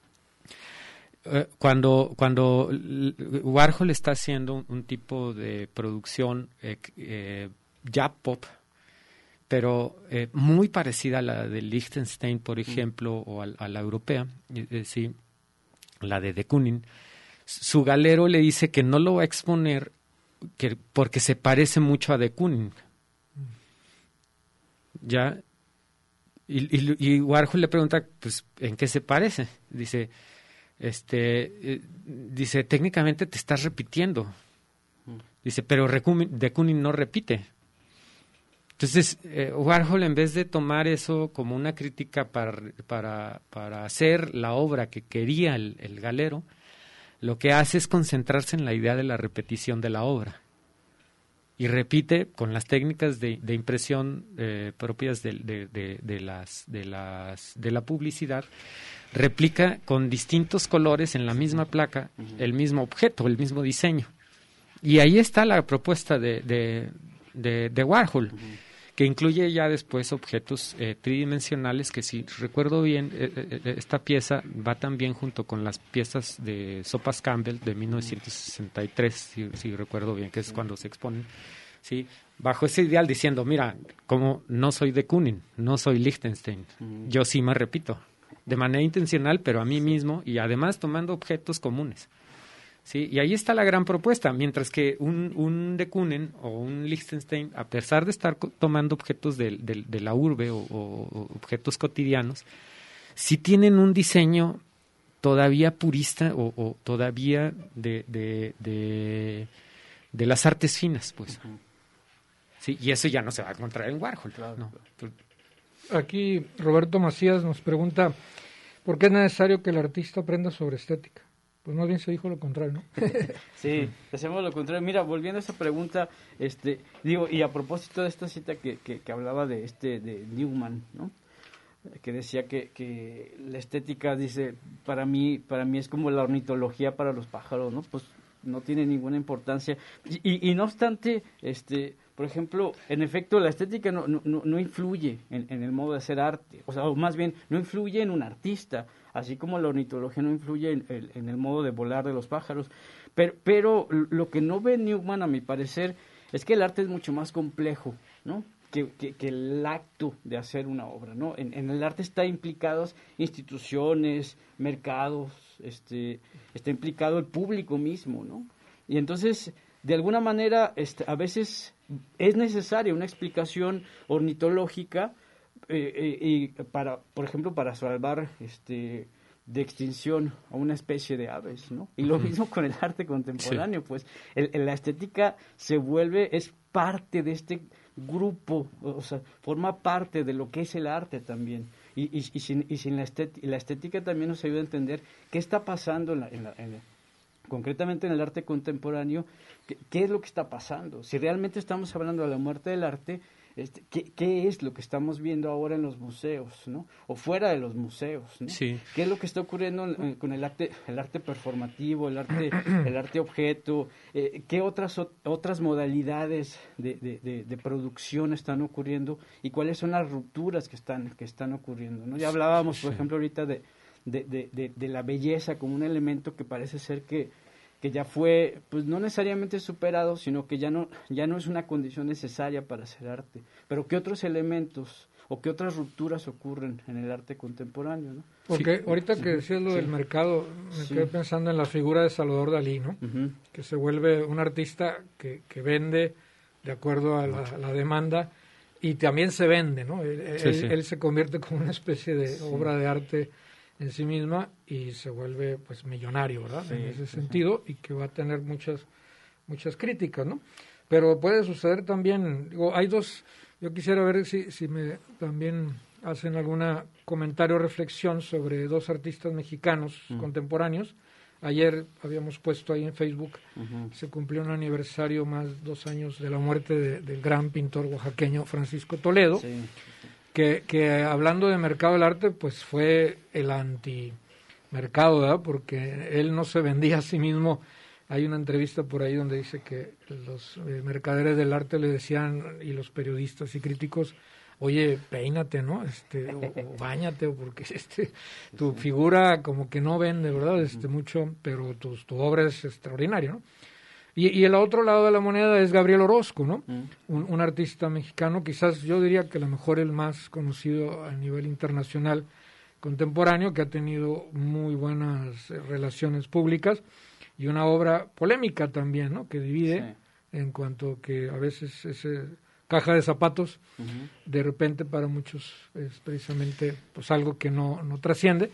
Eh, cuando cuando l- Warhol está haciendo un, un tipo de producción eh, eh, ya pop, pero eh, muy parecida a la de Liechtenstein, por ejemplo, o a, a la europea, eh, eh, sí, la de de Kooning, su galero le dice que no lo va a exponer que, porque se parece mucho a de Kooning. Ya, y, y, y Warhol le pregunta, pues, ¿en qué se parece? Dice, este, eh, dice, técnicamente te estás repitiendo. Dice, pero de Kooning no repite. Entonces, eh, Warhol, en vez de tomar eso como una crítica para, para, para hacer la obra que quería el, el galero, lo que hace es concentrarse en la idea de la repetición de la obra. Y repite con las técnicas de, de impresión eh, propias de, de, de, de, las, de, las, de la publicidad, replica con distintos colores en la misma placa el mismo objeto, el mismo diseño. Y ahí está la propuesta de, de, de, de Warhol, uh-huh. que incluye ya después objetos eh, tridimensionales que, si recuerdo bien, eh, eh, esta pieza va también junto con las piezas de Sopas Campbell de mil novecientos sesenta y tres, si, si recuerdo bien, que es cuando se exponen, ¿sí? Bajo ese ideal diciendo, mira, como no soy de Kooning, no soy Lichtenstein, uh-huh. yo sí me repito, de manera intencional, pero a mí mismo, y además tomando objetos comunes. Sí, y ahí está la gran propuesta, mientras que un, un de Kooning o un Lichtenstein, a pesar de estar co- tomando objetos de, de, de la urbe o, o, o objetos cotidianos, sí tienen un diseño todavía purista o, o todavía de, de, de, de las artes finas, pues. Uh-huh. Sí, y eso ya no se va a encontrar en Warhol. Claro, ¿no? Claro. Aquí Roberto Macías nos pregunta, ¿por qué es necesario que el artista aprenda sobre estética? Pues más bien se dijo lo contrario, ¿no? Sí, hacemos lo contrario. Mira, volviendo a esa pregunta, este, digo, y a propósito de esta cita que, que, que hablaba de este, de Newman, ¿no? Que decía que, que la estética, dice, para mí, para mí es como la ornitología para los pájaros, ¿no? Pues no tiene ninguna importancia. Y, y, y no obstante, este, por ejemplo, en efecto, la estética no, no, no influye en, en el modo de hacer arte, o sea, o más bien, no influye en un artista, así como la ornitología no influye en, en, en el modo de volar de los pájaros. Pero, pero lo que no ve Newman, a mi parecer, es que el arte es mucho más complejo, ¿no? Que, que, que el acto de hacer una obra, ¿no? En, en el arte está implicados instituciones, mercados, este, está implicado el público mismo, ¿no? Y entonces, de alguna manera, este, a veces es necesaria una explicación ornitológica eh, eh, y para, por ejemplo, para salvar este de extinción a una especie de aves, ¿no? Y lo mismo con el arte contemporáneo, sí. Pues el, el, la estética se vuelve, es parte de este grupo, o sea, forma parte de lo que es el arte también. Y, y, y, sin, y sin la estética, la estética también nos ayuda a entender qué está pasando en la, en la, en la, concretamente en el arte contemporáneo, qué, qué es lo que está pasando. Si realmente estamos hablando de la muerte del arte, este, ¿qué, qué es lo que estamos viendo ahora en los museos, ¿no? O fuera de los museos, ¿no? Sí. ¿Qué es lo que está ocurriendo en, con el arte, el arte performativo, el arte, el arte objeto? Eh, ¿Qué otras otras modalidades de, de, de, de producción están ocurriendo y cuáles son las rupturas que están que están ocurriendo, ¿no? Ya hablábamos, por sí. ejemplo, ahorita de de, de, de de la belleza como un elemento que parece ser que que ya fue, pues no necesariamente superado, sino que ya no ya no es una condición necesaria para hacer arte. Pero ¿qué otros elementos o qué otras rupturas ocurren en el arte contemporáneo, ¿no? Porque sí. ahorita que decías lo sí. del mercado, me sí. quedé pensando en la figura de Salvador Dalí, ¿no? Uh-huh. Que se vuelve un artista que, que vende de acuerdo a la, a la demanda y también se vende, ¿no? Él, sí, él, sí. él se convierte como una especie de sí. obra de arte en sí misma y se vuelve pues millonario, ¿verdad? Sí, en ese sí, sentido sí. y que va a tener muchas muchas críticas, ¿no? Pero puede suceder también, digo, hay dos, yo quisiera ver si si me también hacen alguna comentario o reflexión sobre dos artistas mexicanos uh-huh. contemporáneos. Ayer habíamos puesto ahí en Facebook, uh-huh. se cumplió un aniversario más dos años de la muerte de, del gran pintor oaxaqueño Francisco Toledo. Sí. Que, que hablando de mercado del arte, pues fue el antimercado, ¿verdad? Porque él no se vendía a sí mismo. Hay una entrevista por ahí donde dice que los eh, mercaderes del arte le decían, y los periodistas y críticos, oye, peínate, ¿no? Este, o, o báñate, porque este, tu figura como que no vende, ¿verdad? Este, mucho, pero tu, tu obra es extraordinaria, ¿no? Y, y el otro lado de la moneda es Gabriel Orozco, ¿no? Mm. Un, un artista mexicano, quizás yo diría que a lo mejor el más conocido a nivel internacional contemporáneo, que ha tenido muy buenas relaciones públicas y una obra polémica también, ¿no? Que divide sí. en cuanto que a veces ese caja de zapatos, uh-huh. de repente para muchos es precisamente pues algo que no, no trasciende.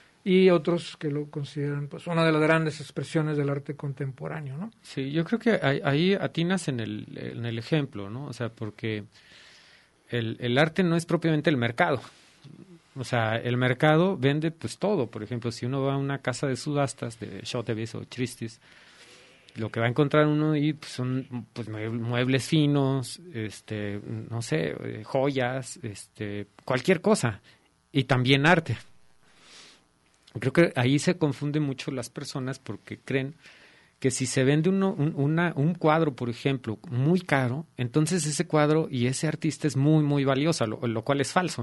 Y otros que lo consideran pues una de las grandes expresiones del arte contemporáneo, ¿no? Sí, yo creo que ahí, ahí atinas en el, en el ejemplo, ¿no? O sea, porque el, el arte no es propiamente el mercado. O sea, el mercado vende pues todo. Por ejemplo, si uno va a una casa de subastas de Sotheby's o Christie's, lo que va a encontrar uno ahí pues, son pues muebles finos, este, no sé, eh, joyas, este, cualquier cosa, y también arte. Creo que ahí se confunden mucho las personas porque creen que si se vende uno, un, una, un cuadro, por ejemplo, muy caro, entonces ese cuadro y ese artista es muy, muy valioso, lo, lo cual es falso.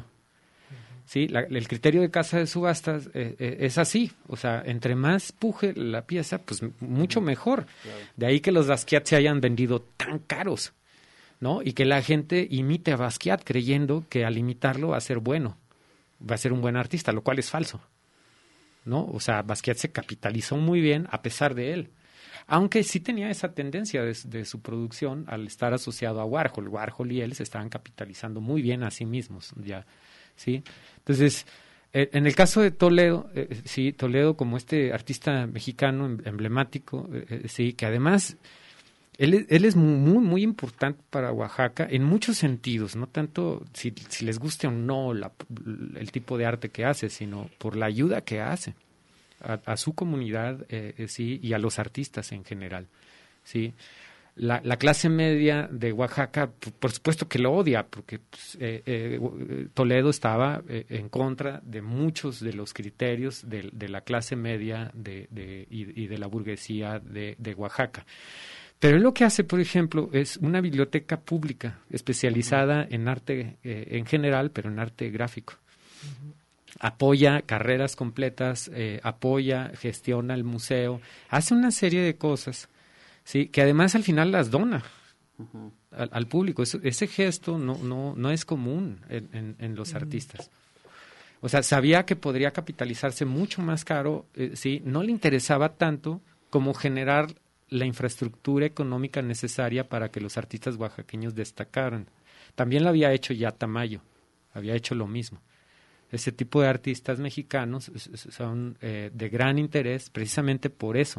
Sí, la, el criterio de casa de subastas eh, eh, es así, o sea, entre más puje la pieza, pues mucho mejor. Claro. De ahí que los Basquiat se hayan vendido tan caros, ¿no? Y que la gente imite a Basquiat creyendo que al imitarlo va a ser bueno, va a ser un buen artista, lo cual es falso, ¿no? O sea, Basquiat se capitalizó muy bien a pesar de él, aunque sí tenía esa tendencia de, de su producción al estar asociado a Warhol. Warhol y él se estaban capitalizando muy bien a sí mismos, ya. ¿Sí? Entonces, eh, en el caso de Toledo, eh, sí, Toledo como este artista mexicano emblemático, eh, sí, que además él, él es muy, muy importante para Oaxaca en muchos sentidos, no tanto si, si les guste o no la, el tipo de arte que hace, sino por la ayuda que hace a, a su comunidad, eh, eh, sí, y a los artistas en general, sí. La, la clase media de Oaxaca, por supuesto que lo odia, porque pues, eh, eh, Toledo estaba eh, en contra de muchos de los criterios de, de la clase media de, de, y, y de la burguesía de, de Oaxaca. Pero él lo que hace, por ejemplo, es una biblioteca pública especializada uh-huh. en arte eh, en general, pero en arte gráfico. Uh-huh. Apoya carreras completas, eh, apoya, gestiona el museo, hace una serie de cosas. Sí, que además al final las dona uh-huh. al, al público. Eso, ese gesto no, no, no es común en, en, en los uh-huh. artistas. O sea, sabía que podría capitalizarse mucho más caro, eh, sí, no le interesaba tanto como generar la infraestructura económica necesaria para que los artistas oaxaqueños destacaran. También lo había hecho ya Tamayo, había hecho lo mismo. Ese tipo de artistas mexicanos son eh, de gran interés precisamente por eso.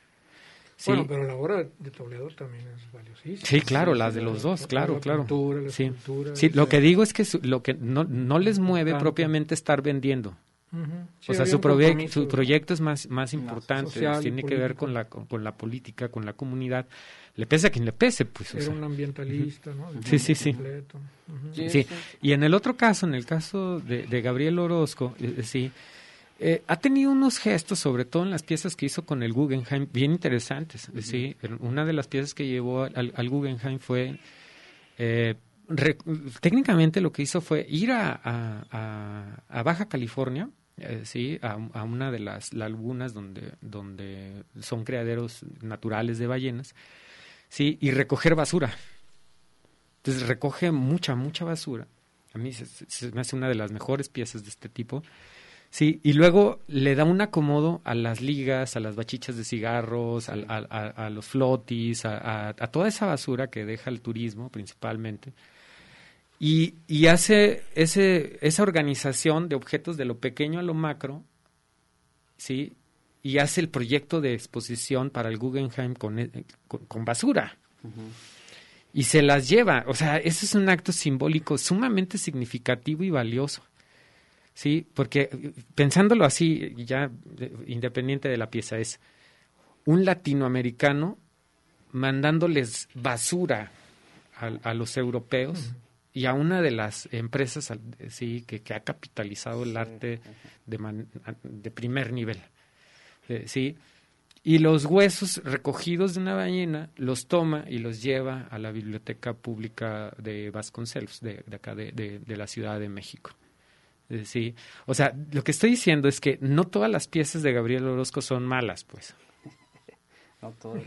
Sí. Bueno, pero la obra de Toledo también es valiosísima. Sí, claro, las de los dos, claro, la claro. Pintura, la sí, escultura, sí lo que digo es que su, lo que no, no les mueve tanto. Propiamente estar vendiendo. Uh-huh. Sí, o sea, su, proye- su proyecto es más, más importante, social, tiene que ver con la, con, con la política, con la comunidad. Le pese a quien le pese, pues. Era o sea. un ambientalista, ¿no? De sí, sí, sí. Uh-huh. sí. Sí. Y en el otro caso, en el caso de, de Gabriel Orozco, eh, sí, Eh, ha tenido unos gestos, sobre todo en las piezas que hizo con el Guggenheim, bien interesantes. Uh-huh. Sí, una de las piezas que llevó al, al Guggenheim fue, eh, re, técnicamente lo que hizo fue ir a, a, a, a Baja California, eh, sí, a, a una de las lagunas donde, donde son criaderos naturales de ballenas, sí, y recoger basura. Entonces recoge mucha, mucha basura. A mí se, se me hace una de las mejores piezas de este tipo. Sí, y luego le da un acomodo a las ligas, a las bachichas de cigarros, a, a, a, a los flotis, a, a, a toda esa basura que deja el turismo principalmente. Y, y hace ese, esa organización de objetos de lo pequeño a lo macro, ¿sí? Y hace el proyecto de exposición para el Guggenheim con, con, con basura. Uh-huh. Y se las lleva. O sea, eso es un acto simbólico sumamente significativo y valioso. Sí, porque pensándolo así, ya independiente de la pieza, es un latinoamericano mandándoles basura a, a los europeos uh-huh. y a una de las empresas sí que, que ha capitalizado el arte de, man, de primer nivel. Eh, sí, y los huesos recogidos de una ballena los toma y los lleva a la Biblioteca Pública de Vasconcelos, de, de acá de, de, de la Ciudad de México. Sí, o sea, lo que estoy diciendo es que no todas las piezas de Gabriel Orozco son malas, pues. No todas.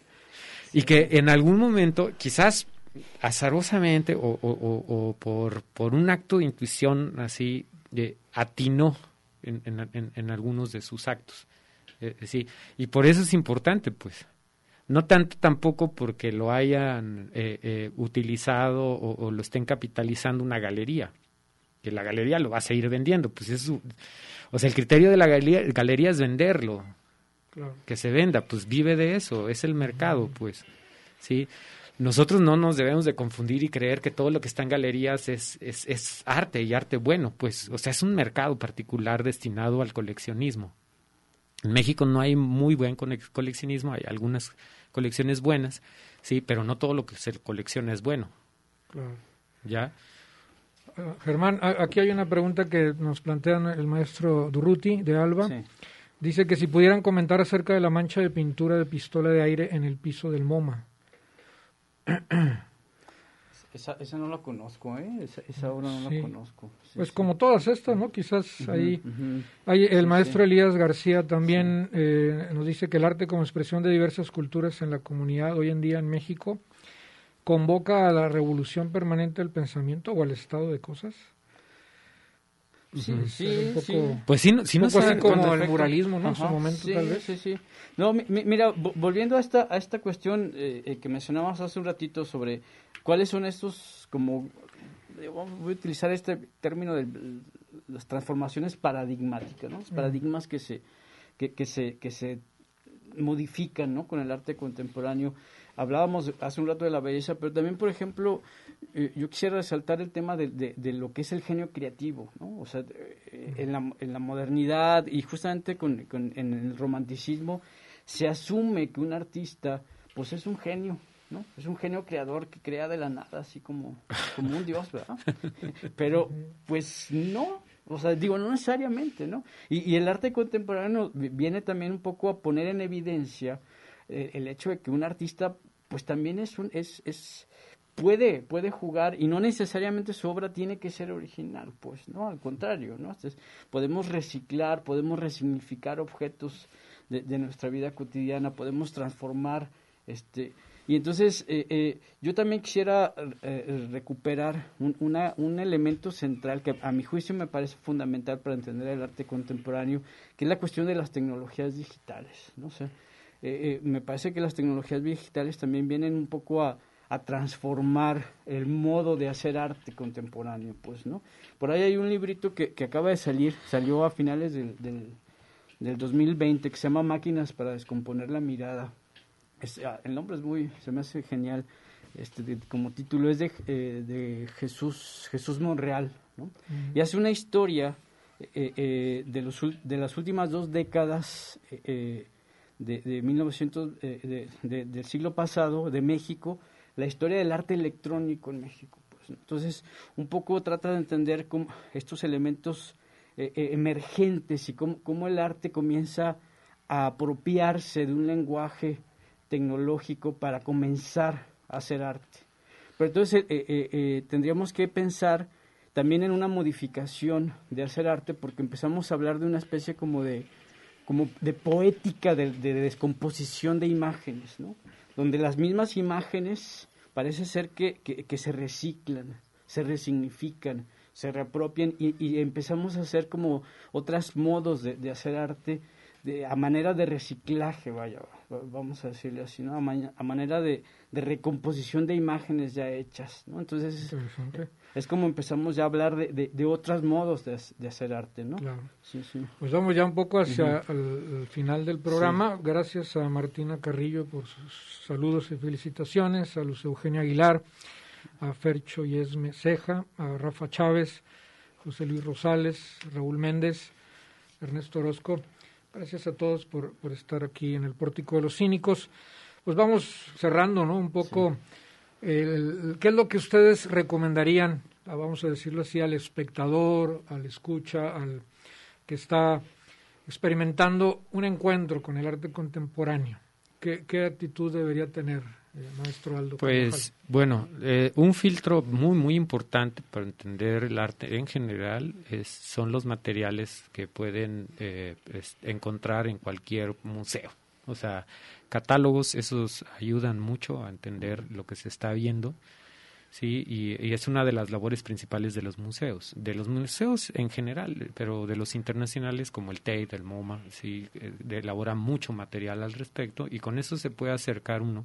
Y que en algún momento, quizás azarosamente o, o, o, o por, por un acto de intuición así, de, atinó en, en, en, en algunos de sus actos. Eh, sí, y por eso es importante, pues. No tanto tampoco porque lo hayan eh, eh, utilizado o, o lo estén capitalizando una galería. Que la galería lo va a seguir vendiendo, pues es su, o sea, el criterio de la galería, galería es venderlo, claro. Que se venda, pues vive de eso, es el mercado, pues, sí. nosotros no nos debemos de confundir y creer que todo lo que está en galerías es, es, es arte y arte bueno, pues, o sea, es un mercado particular destinado al coleccionismo. En México no hay muy buen coleccionismo, hay algunas colecciones buenas, sí, pero no todo lo que se colecciona es bueno. Claro. ¿Ya? Uh, Germán, a, aquí hay una pregunta que nos plantea el maestro Durruti de Alba. Sí. Dice que si pudieran comentar acerca de la mancha de pintura de pistola de aire en el piso del MoMA. Esa, esa no la conozco, ¿eh? Esa, esa obra no Sí. la conozco. Sí, Pues sí. como todas estas, ¿no? Quizás Ujú, ahí... ujú. Hay, el Sí, maestro sí. Elías García también eh, nos dice que el arte como expresión de diversas culturas en la comunidad hoy en día en México convoca a la revolución permanente del pensamiento o al estado de cosas. Sí, Ujú. sí, Un poco- sí. Pues sí, no- sí Un nos poco así ha- como Con el respecto- muralismo, ¿no? En su Ajá, momento, sí, tal vez. Sí, sí. No, mi- mi- mira, vo- volviendo a esta, a esta cuestión eh, eh, que mencionábamos hace un ratito sobre cuáles son estos, como, eh, voy a utilizar este término de las transformaciones paradigmáticas, ¿no? Los paradigmas que se, que, que se, que se modifican, ¿no? Con el arte contemporáneo. Hablábamos hace un rato de la belleza, pero también, por ejemplo, eh, yo quisiera resaltar el tema de, de, de lo que es el genio creativo, ¿no? O sea, eh, en, la, en la modernidad y justamente con, con, en el romanticismo se asume que un artista, pues es un genio, ¿no? Es un genio creador que crea de la nada, así como, como un dios, ¿verdad? Pero, pues no, o sea, digo, no necesariamente, ¿no? Y, y el arte contemporáneo viene también un poco a poner en evidencia eh, el hecho de que un artista, pues también es un, es, es, puede, puede jugar y no necesariamente su obra tiene que ser original, pues, ¿no? Al contrario, ¿no? Entonces, podemos reciclar, podemos resignificar objetos de, de nuestra vida cotidiana, podemos transformar, este... Y entonces eh, eh, yo también quisiera eh, recuperar un, una, un elemento central que a mi juicio me parece fundamental para entender el arte contemporáneo, que es la cuestión de las tecnologías digitales, ¿no? O sea, eh, eh, me parece que las tecnologías digitales también vienen un poco a, a transformar el modo de hacer arte contemporáneo, pues, ¿no? Por ahí hay un librito que, que acaba de salir, salió a finales del, del, del dos mil veinte, que se llama Máquinas para descomponer la mirada. Es, el nombre es muy, se me hace genial, este, de, como título es de, eh, de Jesús Jesús Monreal, ¿no? Uh-huh. Y hace una historia eh, eh, de, los, de las últimas dos décadas eh, de, de mil novecientos, eh, de, de, del siglo pasado, de México, la historia del arte electrónico en México. Pues, ¿no? Entonces, un poco trata de entender cómo estos elementos eh, eh, emergentes y cómo, cómo el arte comienza a apropiarse de un lenguaje tecnológico para comenzar a hacer arte. Pero entonces eh, eh, eh, tendríamos que pensar también en una modificación de hacer arte, porque empezamos a hablar de una especie como de, como de poética de, de descomposición de imágenes, ¿no? Donde las mismas imágenes parece ser que, que, que se reciclan, se resignifican, se reapropian y, y empezamos a hacer como otros modos de, de hacer arte de, a manera de reciclaje, vaya, vamos a decirle así, ¿no? A, ma- a manera de, de recomposición de imágenes ya hechas, ¿no? Entonces es, es como empezamos ya a hablar de, de, de otros modos de, de hacer arte, ¿no? Claro. Sí, sí. Pues vamos ya un poco hacia Uh-huh. el, el final del programa. Sí. Gracias a Martina Carrillo por sus saludos y felicitaciones, a Luz Eugenia Aguilar, a Fercho Yesme Ceja, a Rafa Chávez, José Luis Rosales, Raúl Méndez, Ernesto Orozco. Gracias a todos por, por estar aquí en el Pórtico de los Cínicos. Pues vamos cerrando, ¿no? Un poco, sí. el, ¿qué es lo que ustedes recomendarían, vamos a decirlo así, al espectador, al escucha, al que está experimentando un encuentro con el arte contemporáneo? ¿Qué, qué actitud debería tener, eh, maestro Aldo? Pues, Carvajal? bueno, eh, un filtro muy, muy importante para entender el arte en general es, son los materiales que pueden eh, es, encontrar en cualquier museo. O sea, catálogos, esos ayudan mucho a entender lo que se está viendo, ¿sí? Y, y es una de las labores principales de los museos, de los museos en general, pero de los internacionales como el Tate, el MoMA, ¿sí? Eh, elaboran mucho material al respecto y con eso se puede acercar uno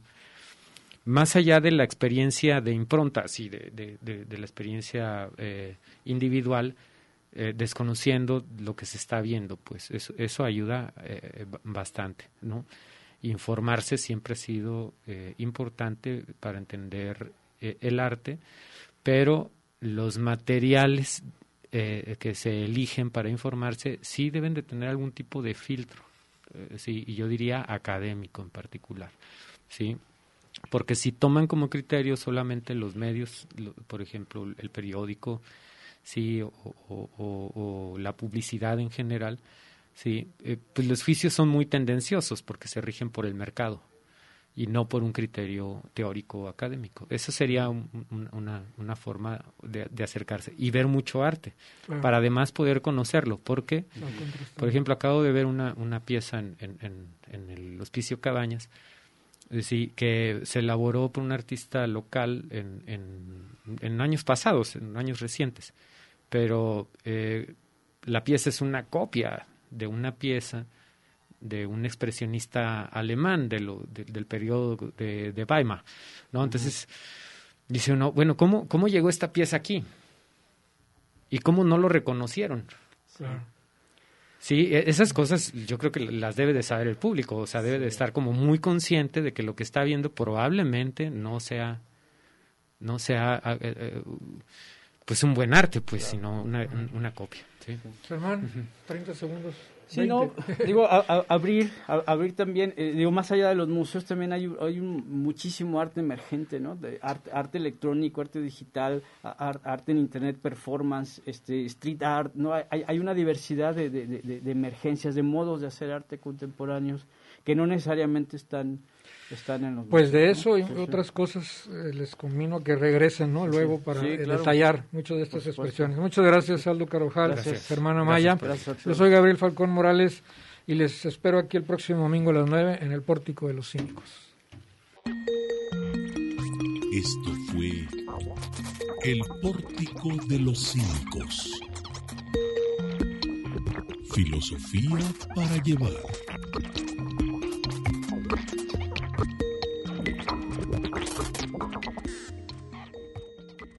más allá de la experiencia de impronta, sí, de, de, de, de la experiencia eh, individual, eh, desconociendo lo que se está viendo, pues eso, eso ayuda eh, bastante, ¿no? Informarse siempre ha sido eh, importante para entender eh, el arte, pero los materiales eh, que se eligen para informarse sí deben de tener algún tipo de filtro, eh, sí, y yo diría académico en particular, sí, porque si toman como criterio solamente los medios, lo, por ejemplo, el periódico, sí, o, o, o, o la publicidad en general, sí, eh, pues los juicios son muy tendenciosos porque se rigen por el mercado y no por un criterio teórico académico. Esa sería un, un, una, una forma de, de acercarse y ver mucho arte, claro, para además poder conocerlo, porque, por ejemplo, acabo de ver una, una pieza en, en, en, en el Hospicio Cabañas, sí, que se elaboró por un artista local en, en, en años pasados, en años recientes, pero eh, la pieza es una copia de una pieza de un expresionista alemán de lo, de, del periodo de, de Weimar, ¿no? Entonces, uh-huh, dice uno, bueno, ¿cómo, ¿cómo llegó esta pieza aquí? ¿Y cómo no lo reconocieron? Claro. Sí, esas cosas yo creo que las debe de saber el público, o sea, debe sí. de estar como muy consciente de que lo que está viendo probablemente no sea, no sea eh, eh, pues un buen arte, pues, claro, sino una, una copia. ¿Sí? Germán, uh-huh, treinta segundos. Sí, no, digo, a, a, abrir, a, abrir también, eh, digo, más allá de los museos también hay, hay un, muchísimo arte emergente, ¿no? De arte, arte electrónico, arte digital, art, arte en internet, performance, este, street art, ¿no? Hay, hay una diversidad de, de, de, de emergencias, de modos de hacer arte contemporáneos que no necesariamente están, están en los Pues museos, de eso, ¿no? y sí, otras sí. cosas eh, les convino que regresen, ¿no? Luego para sí, claro, detallar muchas de estas expresiones. Muchas gracias, Aldo Carvajal, gracias, Germán Amaya. Gracias, gracias. Yo soy Gabriel Falcón Morales y les espero aquí el próximo domingo a las nueve en el Pórtico de los Cínicos. Esto fue el Pórtico de los Cínicos. Filosofía para llevar.